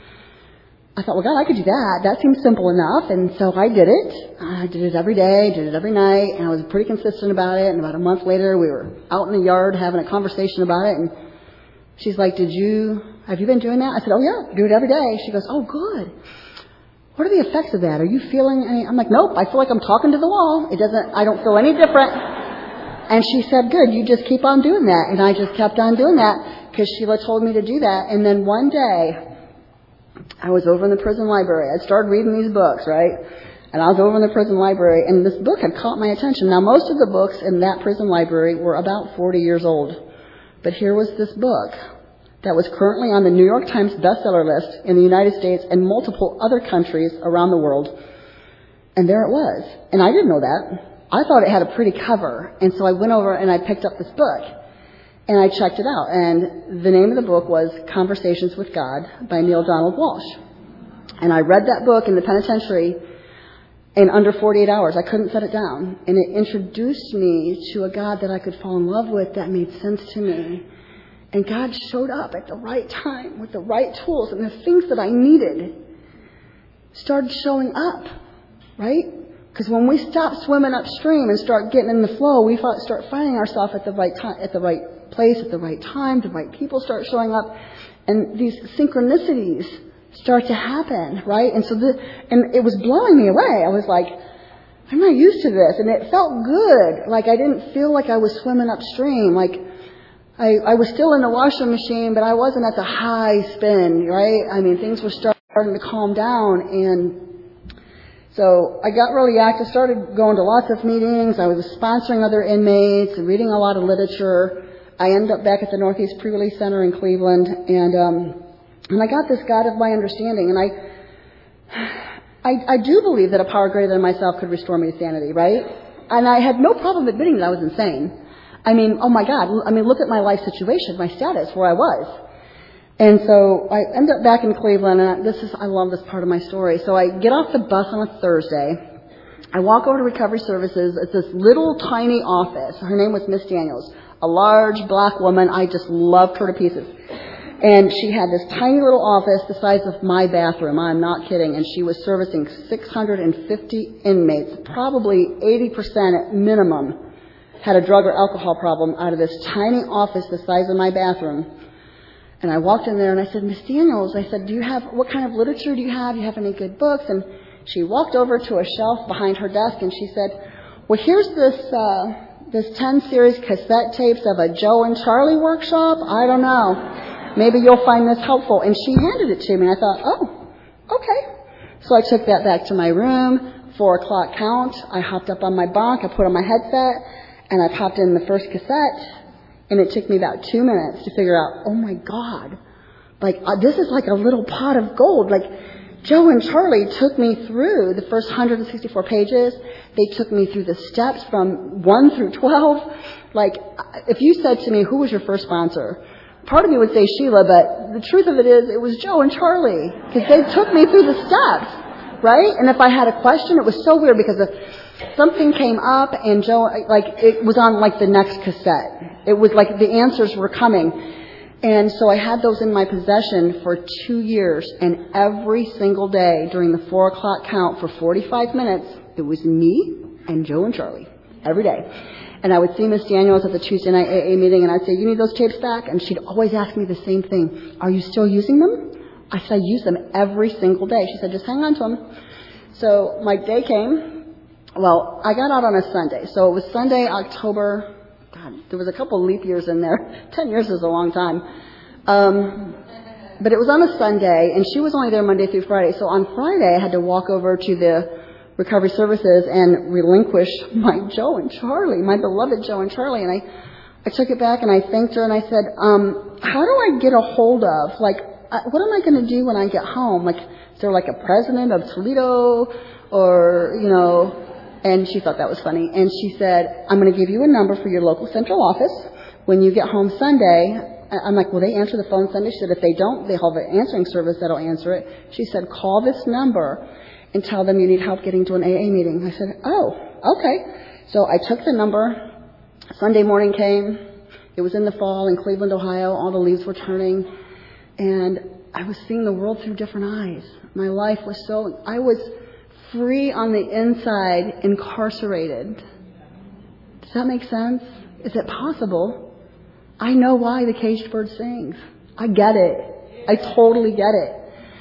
I thought, well, God, I could do that. That seems simple enough. And so I did it. I did it every day, did it every night, and I was pretty consistent about it. And about a month later, we were out in the yard having a conversation about it. And she's like, did you, have you been doing that? I said, oh, yeah, do it every day. She goes, oh, good. What are the effects of that? Are you feeling any? I'm like, nope, I feel like I'm talking to the wall. It doesn't, I don't feel any different. And she said, good, you just keep on doing that. And I just kept on doing that because Sheila told me to do that. And then one day, I was over in the prison library. I started reading these books, right? And I was over in the prison library, and this book had caught my attention. Now, most of the books in that prison library were about forty years old. But here was this book that was currently on the New York Times bestseller list in the United States and multiple other countries around the world. And there it was. And I didn't know that. I thought it had a pretty cover. And so I went over and I picked up this book. And I checked it out. And the name of the book was Conversations with God by Neale Donald Walsch. And I read that book in the penitentiary in under forty-eight hours. I couldn't set it down. And it introduced me to a God that I could fall in love with that made sense to me. And God showed up at the right time with the right tools. And the things that I needed started showing up, right? Because when we stop swimming upstream and start getting in the flow, we start finding ourselves at the right time, at the right place, at the right time. The right people start showing up. And these synchronicities start to happen, right? And so the, and it was blowing me away. I was like, I'm not used to this. And it felt good. Like I didn't feel like I was swimming upstream. Like I, I was still in the washing machine, but I wasn't at the high spin, right? I mean, things were starting to calm down, and so I got really active, started going to lots of meetings. I was sponsoring other inmates and reading a lot of literature. I ended up back at the Northeast Pre-Release Center in Cleveland, and um, and I got this God of my understanding, and I, I I do believe that a power greater than myself could restore me to sanity, right? And I had no problem admitting that I was insane. I mean, oh my God, I mean, look at my life situation, my status, where I was. And so I ended up back in Cleveland, and this is, I love this part of my story. So I get off the bus on a Thursday. I walk over to Recovery Services. It's this little tiny office. Her name was Miss Daniels, a large black woman. I just loved her to pieces. And she had this tiny little office the size of my bathroom. I'm not kidding. And she was servicing six hundred fifty inmates, probably eighty percent at minimum had a drug or alcohol problem out of this tiny office the size of my bathroom. And I walked in there and I said, Miss Daniels, I said, do you have, what kind of literature do you have? Do you have any good books? And she walked over to a shelf behind her desk and she said, well, here's this, uh, this ten series cassette tapes of a Joe and Charlie workshop. I don't know. Maybe you'll find this helpful. And she handed it to me and I thought, oh, okay. So I took that back to my room, four o'clock count. I hopped up on my bunk, I put on my headset, and I popped in the first cassette, and it took me about two minutes to figure out, oh my God, like uh, this is like a little pot of gold. Like Joe and Charlie took me through the first one hundred sixty-four pages. They took me through the steps from one through twelve. Like if you said to me, who was your first sponsor? Part of me would say Sheila, but the truth of it is it was Joe and Charlie because they took me through the steps, right? And if I had a question, it was so weird because of something came up and Joe, like, it was on, like, the next cassette. It was like the answers were coming. And so I had those in my possession for two years. And every single day during the four o'clock count for forty-five minutes, it was me and Joe and Charlie. Every day. And I would see Miss Daniels at the Tuesday night A A meeting and I'd say, you need those tapes back? And she'd always ask me the same thing. Are you still using them? I said, I use them every single day. She said, just hang on to them. So my day came. Well, I got out on a Sunday. So it was Sunday, October. God, there was a couple leap years in there. Ten years is a long time. Um, but it was on a Sunday, and she was only there Monday through Friday. So on Friday, I had to walk over to the Recovery Services and relinquish my Joe and Charlie, my beloved Joe and Charlie. And I, I took it back, and I thanked her, and I said, um, how do I get a hold of, like, what am I going to do when I get home? Like, is there like a president of Toledo or, you know... And she thought that was funny. And she said, I'm going to give you a number for your local central office. When you get home Sunday, I'm like, will they answer the phone Sunday? She said, if they don't, they have an answering service that'll answer it. She said, call this number and tell them you need help getting to an A A meeting. I said, oh, okay. So I took the number. Sunday morning came. It was in the fall in Cleveland, Ohio. All the leaves were turning. And I was seeing the world through different eyes. My life was so, I was free on the inside, incarcerated. Does that make sense? Is it possible? I know why the caged bird sings. I get it. I totally get it.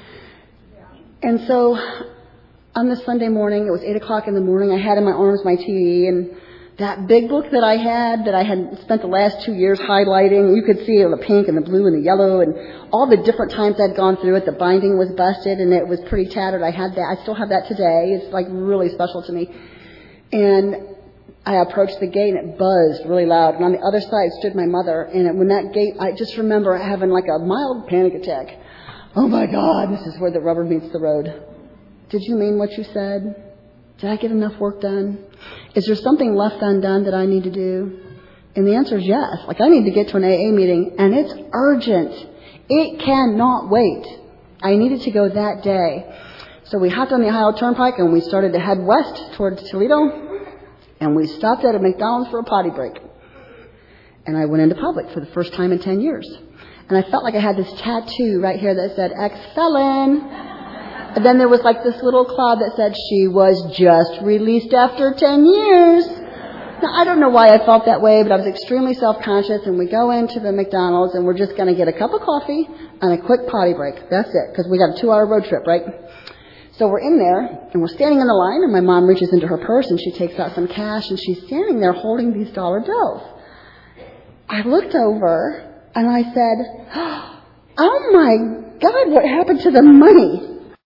And so on this Sunday morning, it was eight o'clock in the morning, I had in my arms my T V, and that big book that I had, that I had spent the last two years highlighting, you could see the pink and the blue and the yellow and all the different times I'd gone through it. The binding was busted and it was pretty tattered. I had that. I still have that today. It's like really special to me. And I approached the gate and it buzzed really loud. And on the other side stood my mother. And when that gate, I just remember having like a mild panic attack. Oh my God, this is where the rubber meets the road. Did you mean what you said? Did I get enough work done? Is there something left undone that I need to do? And the answer is yes. Like I need to get to an A A meeting and it's urgent. It cannot wait. I needed to go that day. So we hopped on the Ohio Turnpike and we started to head west towards Toledo. And we stopped at a McDonald's for a potty break. And I went into public for the first time in ten years. And I felt like I had this tattoo right here that said ex-felon. And then there was like this little cloud that said she was just released after ten years. Now, I don't know why I felt that way, but I was extremely self-conscious. And we go into the McDonald's and we're just going to get a cup of coffee and a quick potty break. That's it, because we got a two-hour road trip, right? So we're in there and we're standing in the line and my mom reaches into her purse and she takes out some cash and she's standing there holding these dollar bills. I looked over and I said, oh my God, what happened to the money?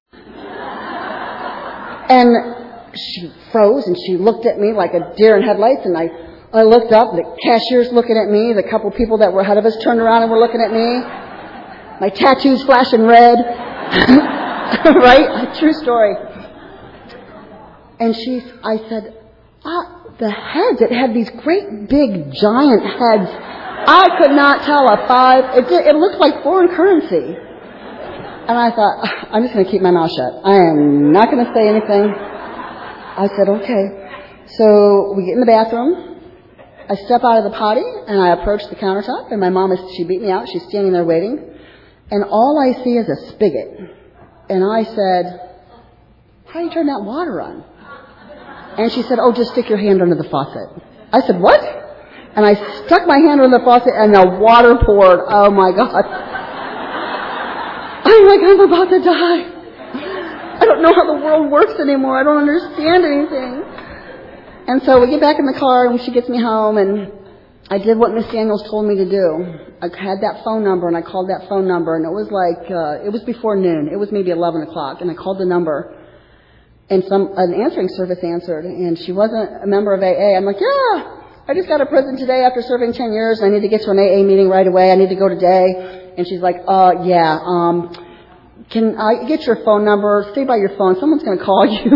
And she froze and she looked at me like a deer in headlights, and I, I looked up, the cashier's looking at me, the couple people that were ahead of us turned around and were looking at me, my tattoos flashing red, right? True story. And she, I said, ah, the heads, it had these great big giant heads. I could not tell a five, it, did, it looked like foreign currency. And I thought, I'm just going to keep my mouth shut. I am not going to say anything. I said, okay. So we get in the bathroom. I step out of the potty and I approach the countertop, and my mom is, she beat me out. She's standing there waiting. And all I see is a spigot. And I said, how do you turn that water on? And she said, oh, just stick your hand under the faucet. I said, what? And I stuck my hand under the faucet and the water poured. Oh my God. I'm like, I'm about to die. I don't know how the world works anymore. I don't understand anything. And so we get back in the car and she gets me home, and I did what Miss Daniels told me to do. I had that phone number and I called that phone number, and it was like, uh, it was before noon. It was maybe eleven o'clock, and I called the number, and some, an answering service answered, and she wasn't a member of A A. I'm like, yeah, I just got out of prison today after serving ten years, and I need to get to an A A meeting right away. I need to go today. And she's like, uh, yeah, um, can I get your phone number? Stay by your phone. Someone's going to call you.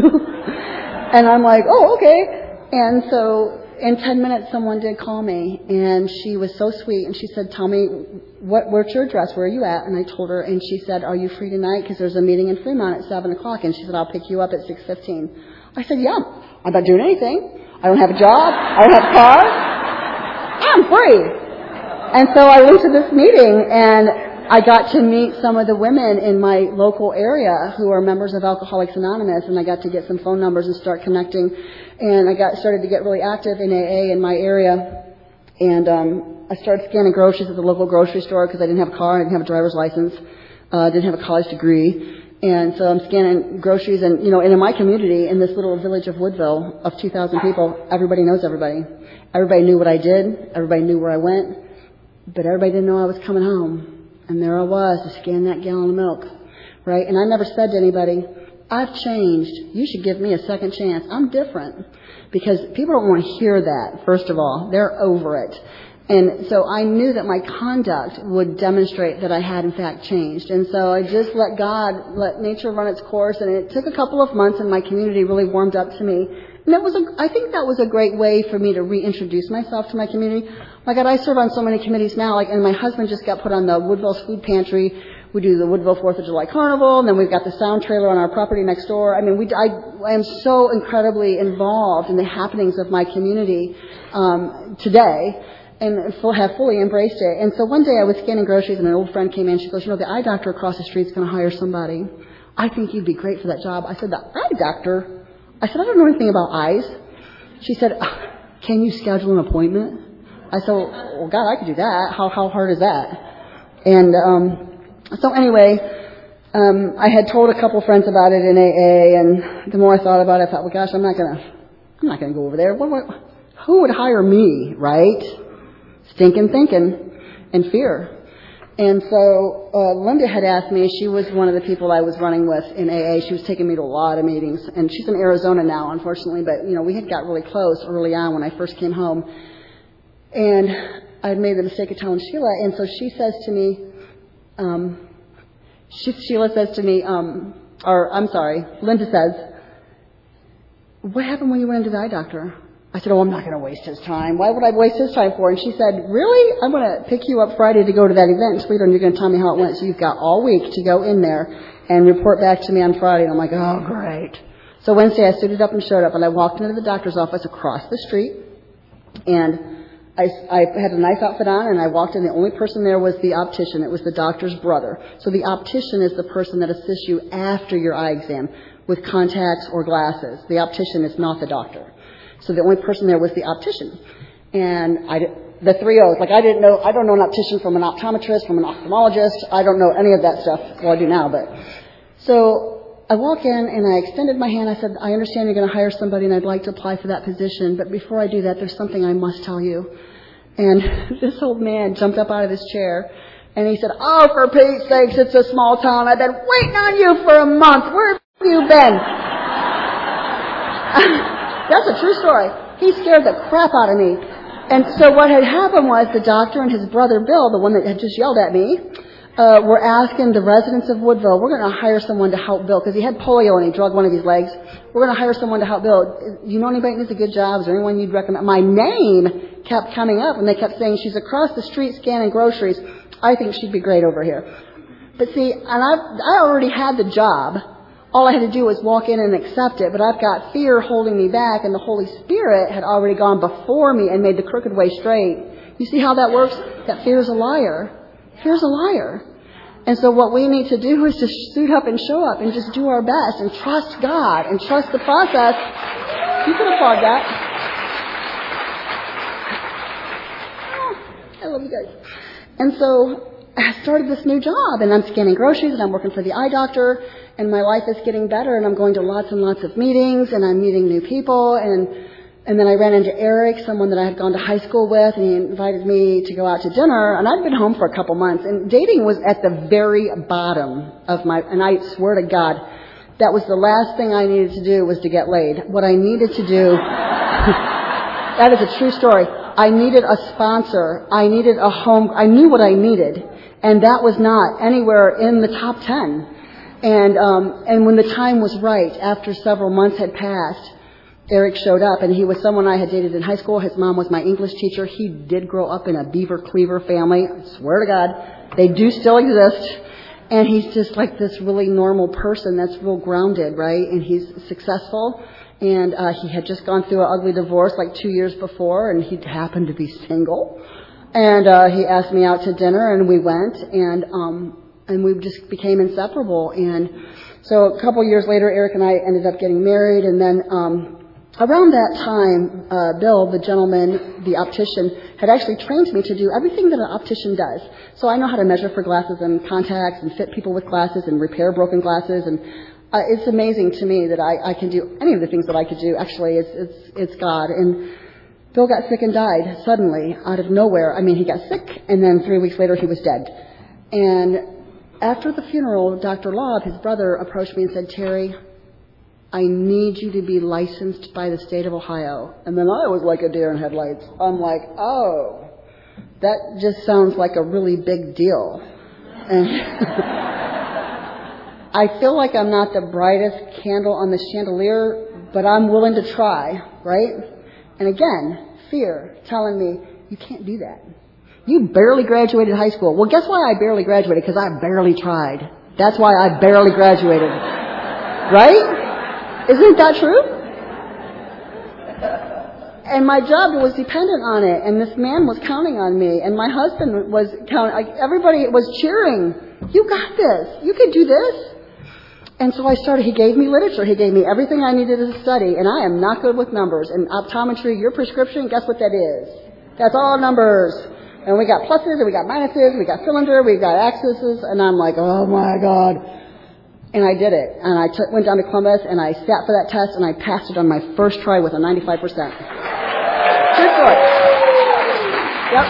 And I'm like, oh, okay. And so in ten minutes, someone did call me, and she was so sweet. And she said, tell me, what, where's your address? Where are you at? And I told her, and she said, are you free tonight? Because there's a meeting in Fremont at seven o'clock. And she said, I'll pick you up at six fifteen. I said, yeah, I'm not doing anything. I don't have a job. I don't have a car. I'm free. And so I went to this meeting, and I got to meet some of the women in my local area who are members of Alcoholics Anonymous, and I got to get some phone numbers and start connecting. And I got started to get really active in A A in my area. And um, I started scanning groceries at the local grocery store because I didn't have a car, I didn't have a driver's license, uh, didn't have a college degree. And so I'm scanning groceries, and you know, and in my community, in this little village of Woodville of two thousand people, everybody knows everybody. Everybody knew what I did. Everybody knew where I went. But everybody didn't know I was coming home. And there I was to scan that gallon of milk, right? And I never said to anybody, I've changed. You should give me a second chance. I'm different. Because people don't want to hear that, first of all. They're over it. And so I knew that my conduct would demonstrate that I had, in fact, changed. And so I just let God, let nature run its course. And it took a couple of months, and my community really warmed up to me. And that was a, I think that was a great way for me to reintroduce myself to my community. My God, I serve on so many committees now, like, and my husband just got put on the Woodville's Food Pantry. We do the Woodville fourth of July Carnival, and then we've got the sound trailer on our property next door. I mean, we, I, I am so incredibly involved in the happenings of my community um, today, and full, have fully embraced it. And so one day I was scanning groceries, and an old friend came in. She goes, you know, the eye doctor across the street is going to hire somebody. I think you'd be great for that job. I said, the eye doctor? I said, I don't know anything about eyes. She said, can you schedule an appointment? I said, well, God, I could do that. How how hard is that? And um, so anyway, um, I had told a couple friends about it in A A, and the more I thought about it, I thought, well, gosh, I'm not gonna, I'm not gonna go over there. What, what, who would hire me, right? Stinking thinking and fear. And so uh, Linda had asked me, she was one of the people I was running with in A A. She was taking me to a lot of meetings. And she's in Arizona now, unfortunately. But, you know, we had got really close early on when I first came home. And I had made the mistake of telling Sheila. And so she says to me, um, she, Sheila says to me, um, or I'm sorry, Linda says, what happened when you went into the eye doctor? I said, oh, I'm not going to waste his time. Why would I waste his time for? And she said, really? I'm going to pick you up Friday to go to that event in Toledo, and you're going to tell me how it went. So you've got all week to go in there and report back to me on Friday. And I'm like, oh, great. So Wednesday I suited up and showed up, and I walked into the doctor's office across the street, and I, I had a nice outfit on, and I walked in. The only person there was the optician. It was the doctor's brother. So the optician is the person that assists you after your eye exam with contacts or glasses. The optician is not the doctor. So the only person there was the optician. And I, the three O's, like I didn't know, I don't know an optician from an optometrist, from an ophthalmologist. I don't know any of that stuff. Well, I do now, but. So I walk in and I extended my hand. I said, I understand you're going to hire somebody and I'd like to apply for that position. But before I do that, there's something I must tell you. And this old man jumped up out of his chair, and he said, "Oh, for Pete's sakes, it's a small town. I've been waiting on you for a month. Where have you been?" That's a true story. He scared the crap out of me. And so what had happened was the doctor and his brother Bill, the one that had just yelled at me, uh, were asking the residents of Woodville, "We're going to hire someone to help Bill," because he had polio and he drugged one of his legs. "We're going to hire someone to help Bill. You know anybody who needs a good job? Is there anyone you'd recommend?" My name kept coming up, and they kept saying, "She's across the street scanning groceries. I think she'd be great over here." But see, and I, I already had the job. All I had to do was walk in and accept it, but I've got fear holding me back, and the Holy Spirit had already gone before me and made the crooked way straight. You see how that works? That fear is a liar. Fear's a liar. And so what we need to do is just suit up and show up and just do our best and trust God and trust the process. You can applaud that. Oh, I love you guys. And so I started this new job, and I'm scanning groceries, and I'm working for the eye doctor, and my life is getting better, and I'm going to lots and lots of meetings, and I'm meeting new people, and and then I ran into Eric, someone that I had gone to high school with, and he invited me to go out to dinner, and I'd been home for a couple months, and dating was at the very bottom of my, and I swear to God, that was the last thing I needed to do was to get laid. What I needed to do, that is a true story, I needed a sponsor, I needed a home, I knew what I needed, and that was not anywhere in the top ten. And um, and when the time was right, after several months had passed, Eric showed up, and he was someone I had dated in high school. His mom was my English teacher. He did grow up in a Beaver Cleaver family. I swear to God, they do still exist. And he's just like this really normal person that's real grounded, right? And he's successful. And uh, he had just gone through an ugly divorce like two years before, and he happened to be single. And uh, he asked me out to dinner, and we went, and um, and we just became inseparable. And so a couple years later, Eric and I ended up getting married, and then um, around that time, uh, Bill, the gentleman, the optician, had actually trained me to do everything that an optician does. So I know how to measure for glasses and contacts and fit people with glasses and repair broken glasses. And uh, it's amazing to me that I, I can do any of the things that I could do. Actually, it's, it's, it's God. And Bill got sick and died suddenly out of nowhere. I mean, he got sick, and then three weeks later he was dead. And after the funeral, Doctor Lobb, his brother, approached me and said, "Terry, I need you to be licensed by the state of Ohio." And then I was like a deer in headlights. I'm like, oh, that just sounds like a really big deal. And I feel like I'm not the brightest candle on the chandelier, but I'm willing to try, right? And again, fear telling me, you can't do that. You barely graduated high school. Well, guess why I barely graduated? Because I barely tried. That's why I barely graduated. Right? Isn't that true? And my job was dependent on it, and this man was counting on me, and my husband was counting. Like, everybody was cheering. You got this. You could do this. And so I started. He gave me literature. He gave me everything I needed to study, and I am not good with numbers. And optometry, your prescription, guess what that is? That's all numbers. And we got pluses, and we got minuses, we got cylinder, we got axes, and I'm like, oh my God. And I did it. And I t- went down to Columbus, and I sat for that test, and I passed it on my first try with a ninety-five percent. True story. Yep.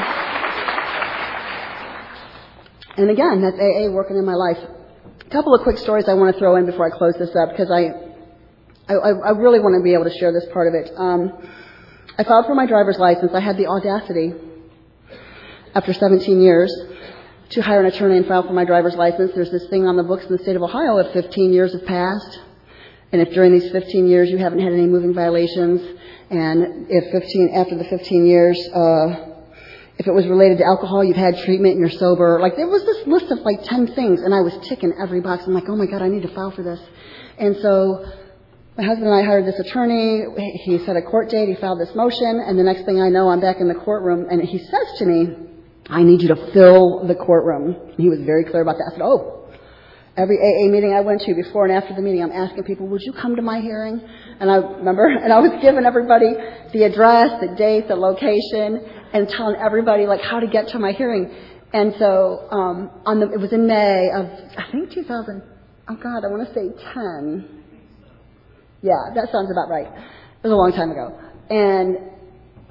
And again, that's A A working in my life. A couple of quick stories I want to throw in before I close this up, because I, I, I really want to be able to share this part of it. Um, I filed for my driver's license. I had the audacity, after seventeen years, to hire an attorney and file for my driver's license. There's this thing on the books in the state of Ohio if fifteen years have passed, and if during these fifteen years you haven't had any moving violations, and if fifteen after the fifteen years, uh, if it was related to alcohol, you've had treatment and you're sober. Like, there was this list of like ten things, and I was ticking every box. I'm like, oh my God, I need to file for this. And so my husband and I hired this attorney. He set a court date. He filed this motion, and the next thing I know, I'm back in the courtroom, and he says to me, I need you to fill the courtroom. He was very clear about that. I said, oh, every A A meeting I went to, before and after the meeting, I'm asking people, would you come to my hearing? And I remember, and I was giving everybody the address, the date, the location, and telling everybody, like, how to get to my hearing. And so, um, on the, it was in May of, I think two thousand, oh God, I want to say ten. Yeah, that sounds about right. It was a long time ago. And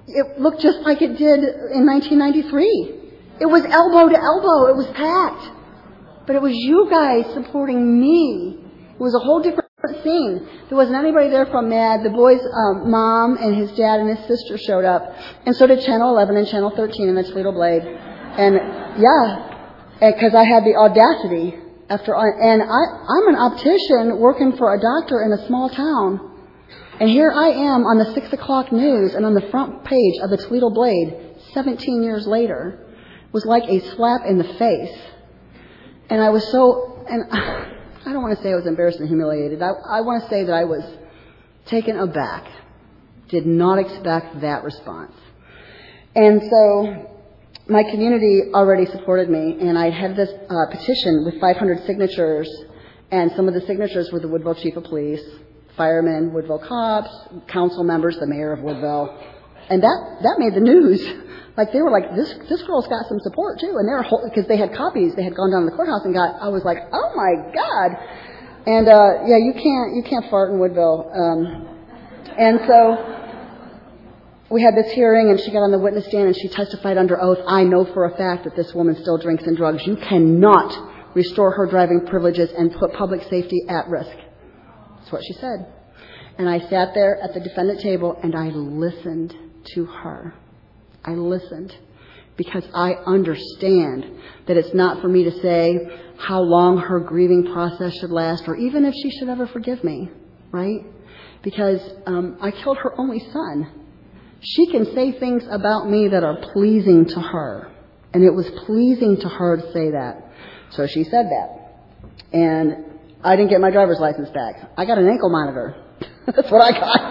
it looked just like it did in nineteen ninety-three. It was elbow to elbow. It was packed. But it was you guys supporting me. It was a whole different scene. There wasn't anybody there from MAD. The boy's um, mom and his dad and his sister showed up. And so did Channel eleven and Channel thirteen and the Toledo Blade. And, yeah, because I had the audacity. After I, and I, I'm an optician working for a doctor in a small town. And here I am on the six o'clock news and on the front page of the Toledo Blade seventeen years later. It was like a slap in the face. And I was so, and I don't want to say I was embarrassed and humiliated. I, I want to say that I was taken aback. Did not expect that response. And so my community already supported me, and I had this uh, petition with five hundred signatures, and some of the signatures were the Woodville Chief of Police, firemen, Woodville cops, council members, the mayor of Woodville. And that, that made the news. Like, they were like, this this girl's got some support, too. And they were, because they had copies. They had gone down to the courthouse and got, I was like, oh, my God. And, uh, yeah, you can't, you can't fart in Woodville. Um, and so we had this hearing, and she got on the witness stand, and she testified under oath, I know for a fact that this woman still drinks and drugs. You cannot restore her driving privileges and put public safety at risk. That's what she said. And I sat there at the defendant table, and I listened to her. I listened because I understand that it's not for me to say how long her grieving process should last or even if she should ever forgive me, right? Because um, I killed her only son. She can say things about me that are pleasing to her, and it was pleasing to her to say that. So she said that. And I didn't get my driver's license back. I got an ankle monitor. That's what I got.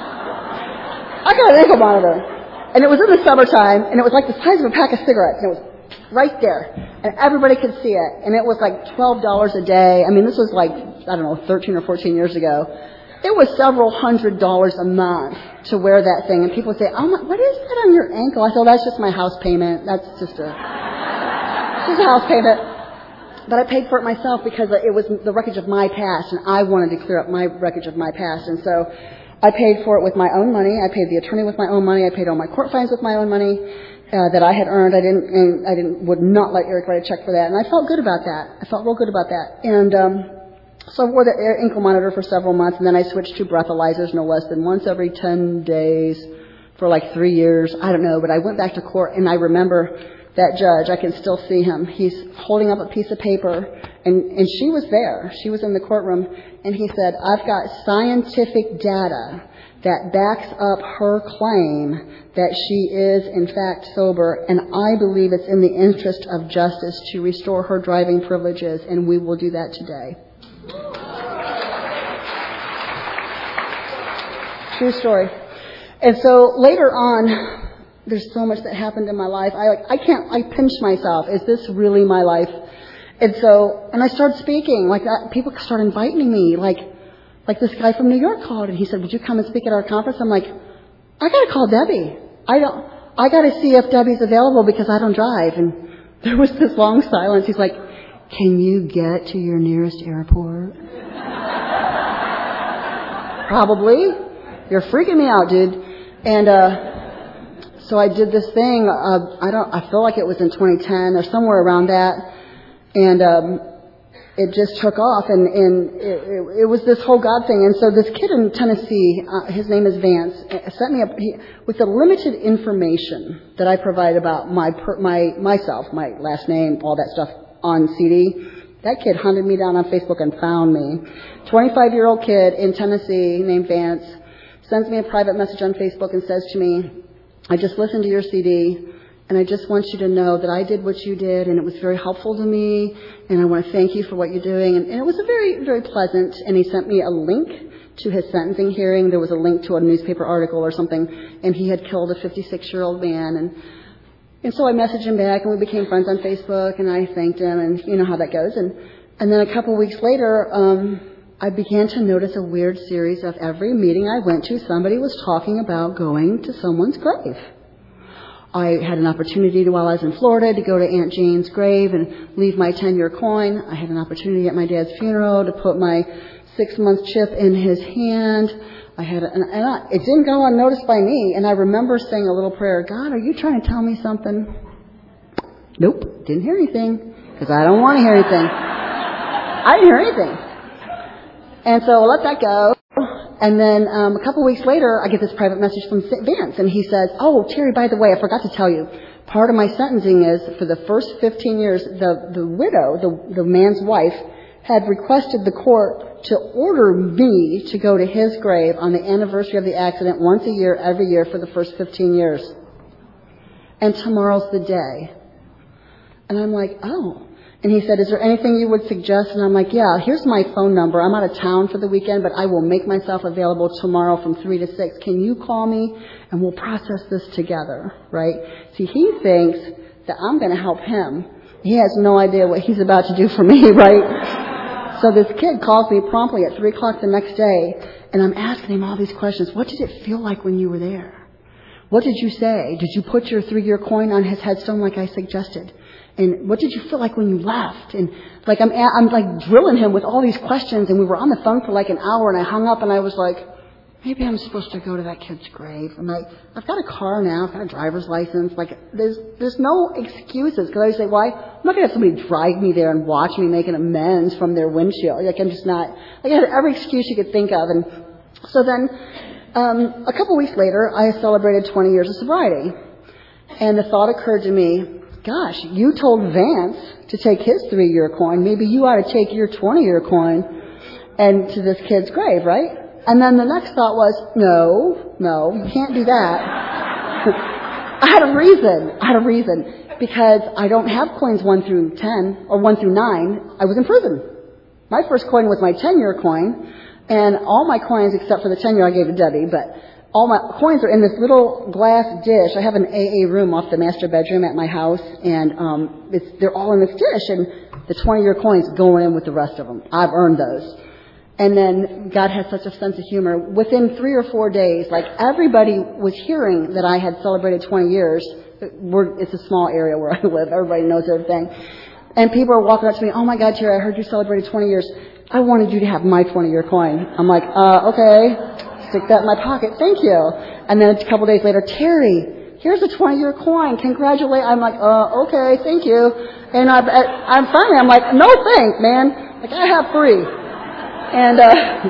I got an ankle monitor. And it was in the summertime, and it was like the size of a pack of cigarettes, and it was right there. And everybody could see it. And it was like twelve dollars a day. I mean, this was like, I don't know, thirteen or fourteen years ago. It was several hundred dollars a month to wear that thing. And people would say, oh, my, what is that on your ankle? I said, oh, that's just my house payment. That's just a, just a house payment. But I paid for it myself because it was the wreckage of my past, and I wanted to clear up my wreckage of my past. And so I paid for it with my own money. I paid the attorney with my own money. I paid all my court fines with my own money uh, that I had earned. I didn't, and I didn't, would not let Eric write a check for that. And I felt good about that. I felt real good about that. And um, so I wore the ankle monitor for several months, and then I switched to breathalyzers no less than once every ten days for like three years. I don't know, but I went back to court, and I remember that judge. I can still see him. He's holding up a piece of paper, and, and she was there. She was in the courtroom, and he said, I've got scientific data that backs up her claim that she is, in fact, sober, and I believe it's in the interest of justice to restore her driving privileges, and we will do that today. True story. And so later on, there's so much that happened in my life. I like, I can't, I pinched myself. Is this really my life? And so, and I started speaking. Like that, people started inviting me. Like, like this guy from New York called, and he said, would you come and speak at our conference? I'm like, I gotta call Debbie. I don't, I gotta see if Debbie's available because I don't drive. And there was this long silence. He's like, can you get to your nearest airport? Probably. You're freaking me out, dude. And, uh, so I did this thing, uh, I don't, I feel like it was in twenty ten or somewhere around that, and um, it just took off, and, and it, it, it was this whole God thing. And so this kid in Tennessee, uh, his name is Vance, sent me a, he, with the limited information that I provide about my, per, my myself, my last name, all that stuff on C D. That kid hunted me down on Facebook and found me. twenty-five-year-old kid in Tennessee named Vance sends me a private message on Facebook and says to me, I just listened to your C D, and I just want you to know that I did what you did, and it was very helpful to me, and I want to thank you for what you're doing. And, and it was a very, very pleasant, and he sent me a link to his sentencing hearing. There was a link to a newspaper article or something, and he had killed a fifty-six-year-old man. And, and so I messaged him back, and we became friends on Facebook, and I thanked him, and you know how that goes. And, and then a couple of weeks later, um, I began to notice a weird series of every meeting I went to, somebody was talking about going to someone's grave. I had an opportunity to, while I was in Florida, to go to Aunt Jane's grave and leave my ten-year coin. I had an opportunity at my dad's funeral to put my six-month chip in his hand. I had, a, and, and I, it didn't go unnoticed by me, and I remember saying a little prayer, God, are you trying to tell me something? Nope, didn't hear anything, because I don't want to hear anything. I didn't hear anything. And so I let that go, and then um, a couple weeks later, I get this private message from Vance, and he says, oh, Terry, by the way, I forgot to tell you, part of my sentencing is for the first fifteen years, the, the widow, the, the man's wife, had requested the court to order me to go to his grave on the anniversary of the accident once a year, every year for the first fifteen years. And tomorrow's the day. And I'm like, oh. And he said, is there anything you would suggest? And I'm like, yeah, here's my phone number. I'm out of town for the weekend, but I will make myself available tomorrow from three to six. Can you call me? And we'll process this together, right? See, he thinks that I'm going to help him. He has no idea what he's about to do for me, right? So this kid calls me promptly at three o'clock the next day, and I'm asking him all these questions. What did it feel like when you were there? What did you say? Did you put your three-year coin on his headstone like I suggested? And what did you feel like when you left? And like I'm, I'm like drilling him with all these questions, and we were on the phone for like an hour, and I hung up, and I was like, maybe I'm supposed to go to that kid's grave. I'm like, I've got a car now, I've got a driver's license. Like, there's there's no excuses. Because I say, why? I'm not going to have somebody drive me there and watch me making amends from their windshield. Like, I'm just not. Like, I had every excuse you could think of. And so then, um, a couple weeks later, I celebrated twenty years of sobriety. And the thought occurred to me, gosh, you told Vance to take his three-year coin. Maybe you ought to take your twenty-year coin and to this kid's grave, right? And then the next thought was, no, no, you can't do that. I had a reason. I had a reason. Because I don't have coins one through ten or one through nine. I was in prison. My first coin was my ten-year coin. And all my coins, except for the ten-year I gave to Debbie, but all my coins are in this little glass dish. I have an A A room off the master bedroom at my house. And um, it's, they're all in this dish. And the twenty-year coins go in with the rest of them. I've earned those. And then God has such a sense of humor. Within three or four days, like everybody was hearing that I had celebrated twenty years. We're, it's a small area where I live. Everybody knows everything. And people are walking up to me, oh my God, Terry, I heard you celebrated twenty years. I wanted you to have my twenty-year coin. I'm like, uh, okay. Stick that in my pocket. Thank you. And then a couple days later, Terry, here's a twenty-year coin. Congratulate. I'm like, uh, okay, thank you. And I, I'm finally, I'm like, no thanks, man. Like, I have three. And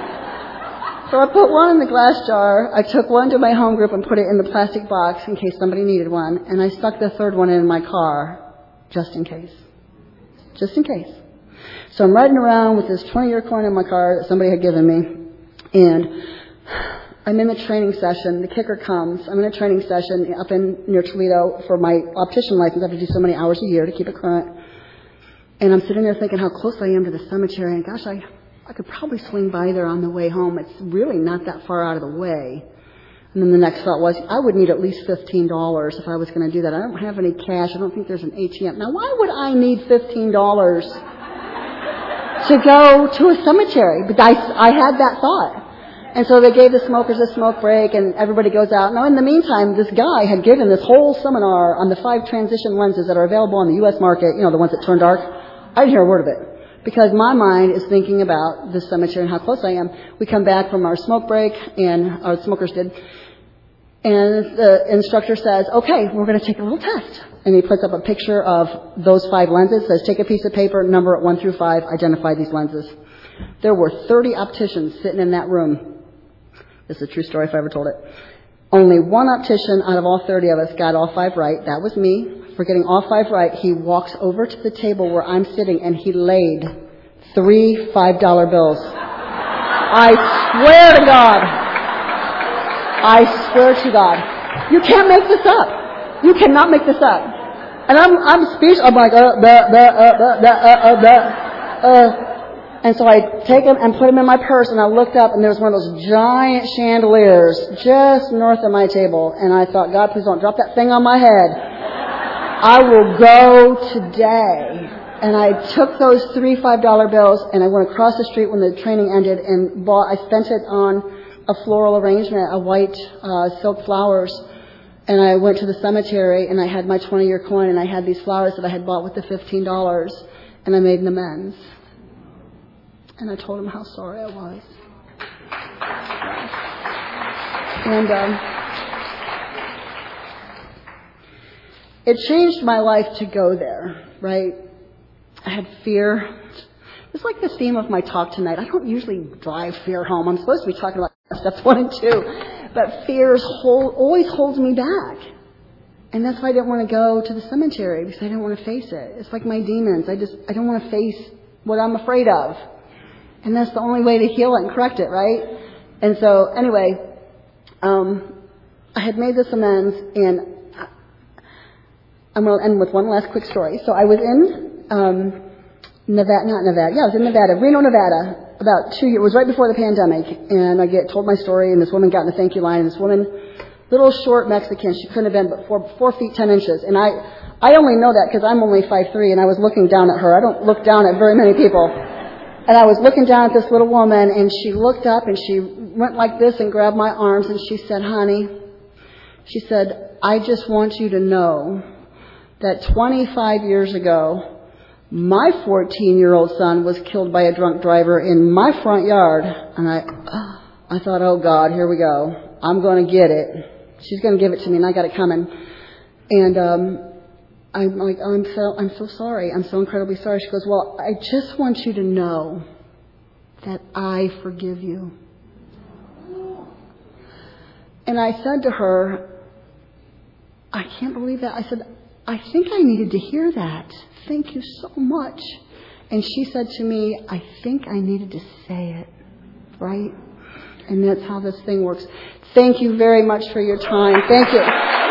uh, so I put one in the glass jar. I took one to my home group and put it in the plastic box in case somebody needed one. And I stuck the third one in my car just in case. Just in case. So I'm riding around with this twenty-year coin in my car that somebody had given me. And I'm in the training session. The kicker comes. I'm in a training session up in near Toledo for my optician license. I have to do so many hours a year to keep it current. And I'm sitting there thinking how close I am to the cemetery. And gosh, I... I could probably swing by there on the way home. It's really not that far out of the way. And then the next thought was, I would need at least fifteen dollars if I was going to do that. I don't have any cash. I don't think there's an A T M. Now, why would I need fifteen dollars to go to a cemetery? But I, I had that thought. And so they gave the smokers a smoke break, and everybody goes out. Now, in the meantime, this guy had given this whole seminar on the five transition lenses that are available on the U S market, you know, the ones that turn dark. I didn't hear a word of it. Because my mind is thinking about the cemetery and how close I am. We come back from our smoke break, and our smokers did, and the instructor says, okay, we're going to take a little test. And he puts up a picture of those five lenses, says, take a piece of paper, number it one through five, identify these lenses. There were thirty opticians sitting in that room. This is a true story if I ever told it. Only one optician out of all thirty of us got all five right. That was me. For getting all five right, he walks over to the table where I'm sitting, and he laid three five-dollar bills. I swear to God. I swear to God. You can't make this up. You cannot make this up. And I'm I'm speechless. I'm like, uh, the, the, uh, the, the, uh, uh, the, uh. And so I take them and put them in my purse, and I looked up, and there was one of those giant chandeliers just north of my table. And I thought, God, please don't drop that thing on my head. I will go today. And I took those three five-dollar bills, and I went across the street when the training ended and bought, I spent it on a floral arrangement, a white uh, silk flowers. And I went to the cemetery, and I had my twenty-year coin, and I had these flowers that I had bought with the fifteen dollars, and I made an amends. And I told him how sorry I was. And um, it changed my life to go there, right? I had fear. It's like the theme of my talk tonight. I don't usually drive fear home. I'm supposed to be talking about steps one and two. But fear hold, always holds me back. And that's why I didn't want to go to the cemetery, because I didn't want to face it. It's like my demons. I just, I don't want to face what I'm afraid of. And that's the only way to heal it and correct it, right? And so, anyway, um, I had made this amends, and I'm going to end with one last quick story. So I was in um, Nevada, not Nevada, yeah, I was in Nevada, Reno, Nevada, about two years, it was right before the pandemic, and I get told my story, and this woman got in the thank you line, and this woman, little short Mexican, she couldn't have been but four, four feet ten inches, and I, I only know that because I'm only five three, and I was looking down at her. I don't look down at very many people. And I was looking down at this little woman, and she looked up, and she went like this and grabbed my arms, and she said, honey, she said, I just want you to know that twenty-five years ago, my fourteen-year-old son was killed by a drunk driver in my front yard. And I I thought, oh, God, here we go. I'm going to get it. She's going to give it to me, and I got it coming. And um, I'm like, oh, I'm so, I'm so sorry. I'm so incredibly sorry. She goes, well, I just want you to know that I forgive you. And I said to her, I can't believe that. I said, I think I needed to hear that. Thank you so much. And she said to me, I think I needed to say it, right? And that's how this thing works. Thank you very much for your time. Thank you.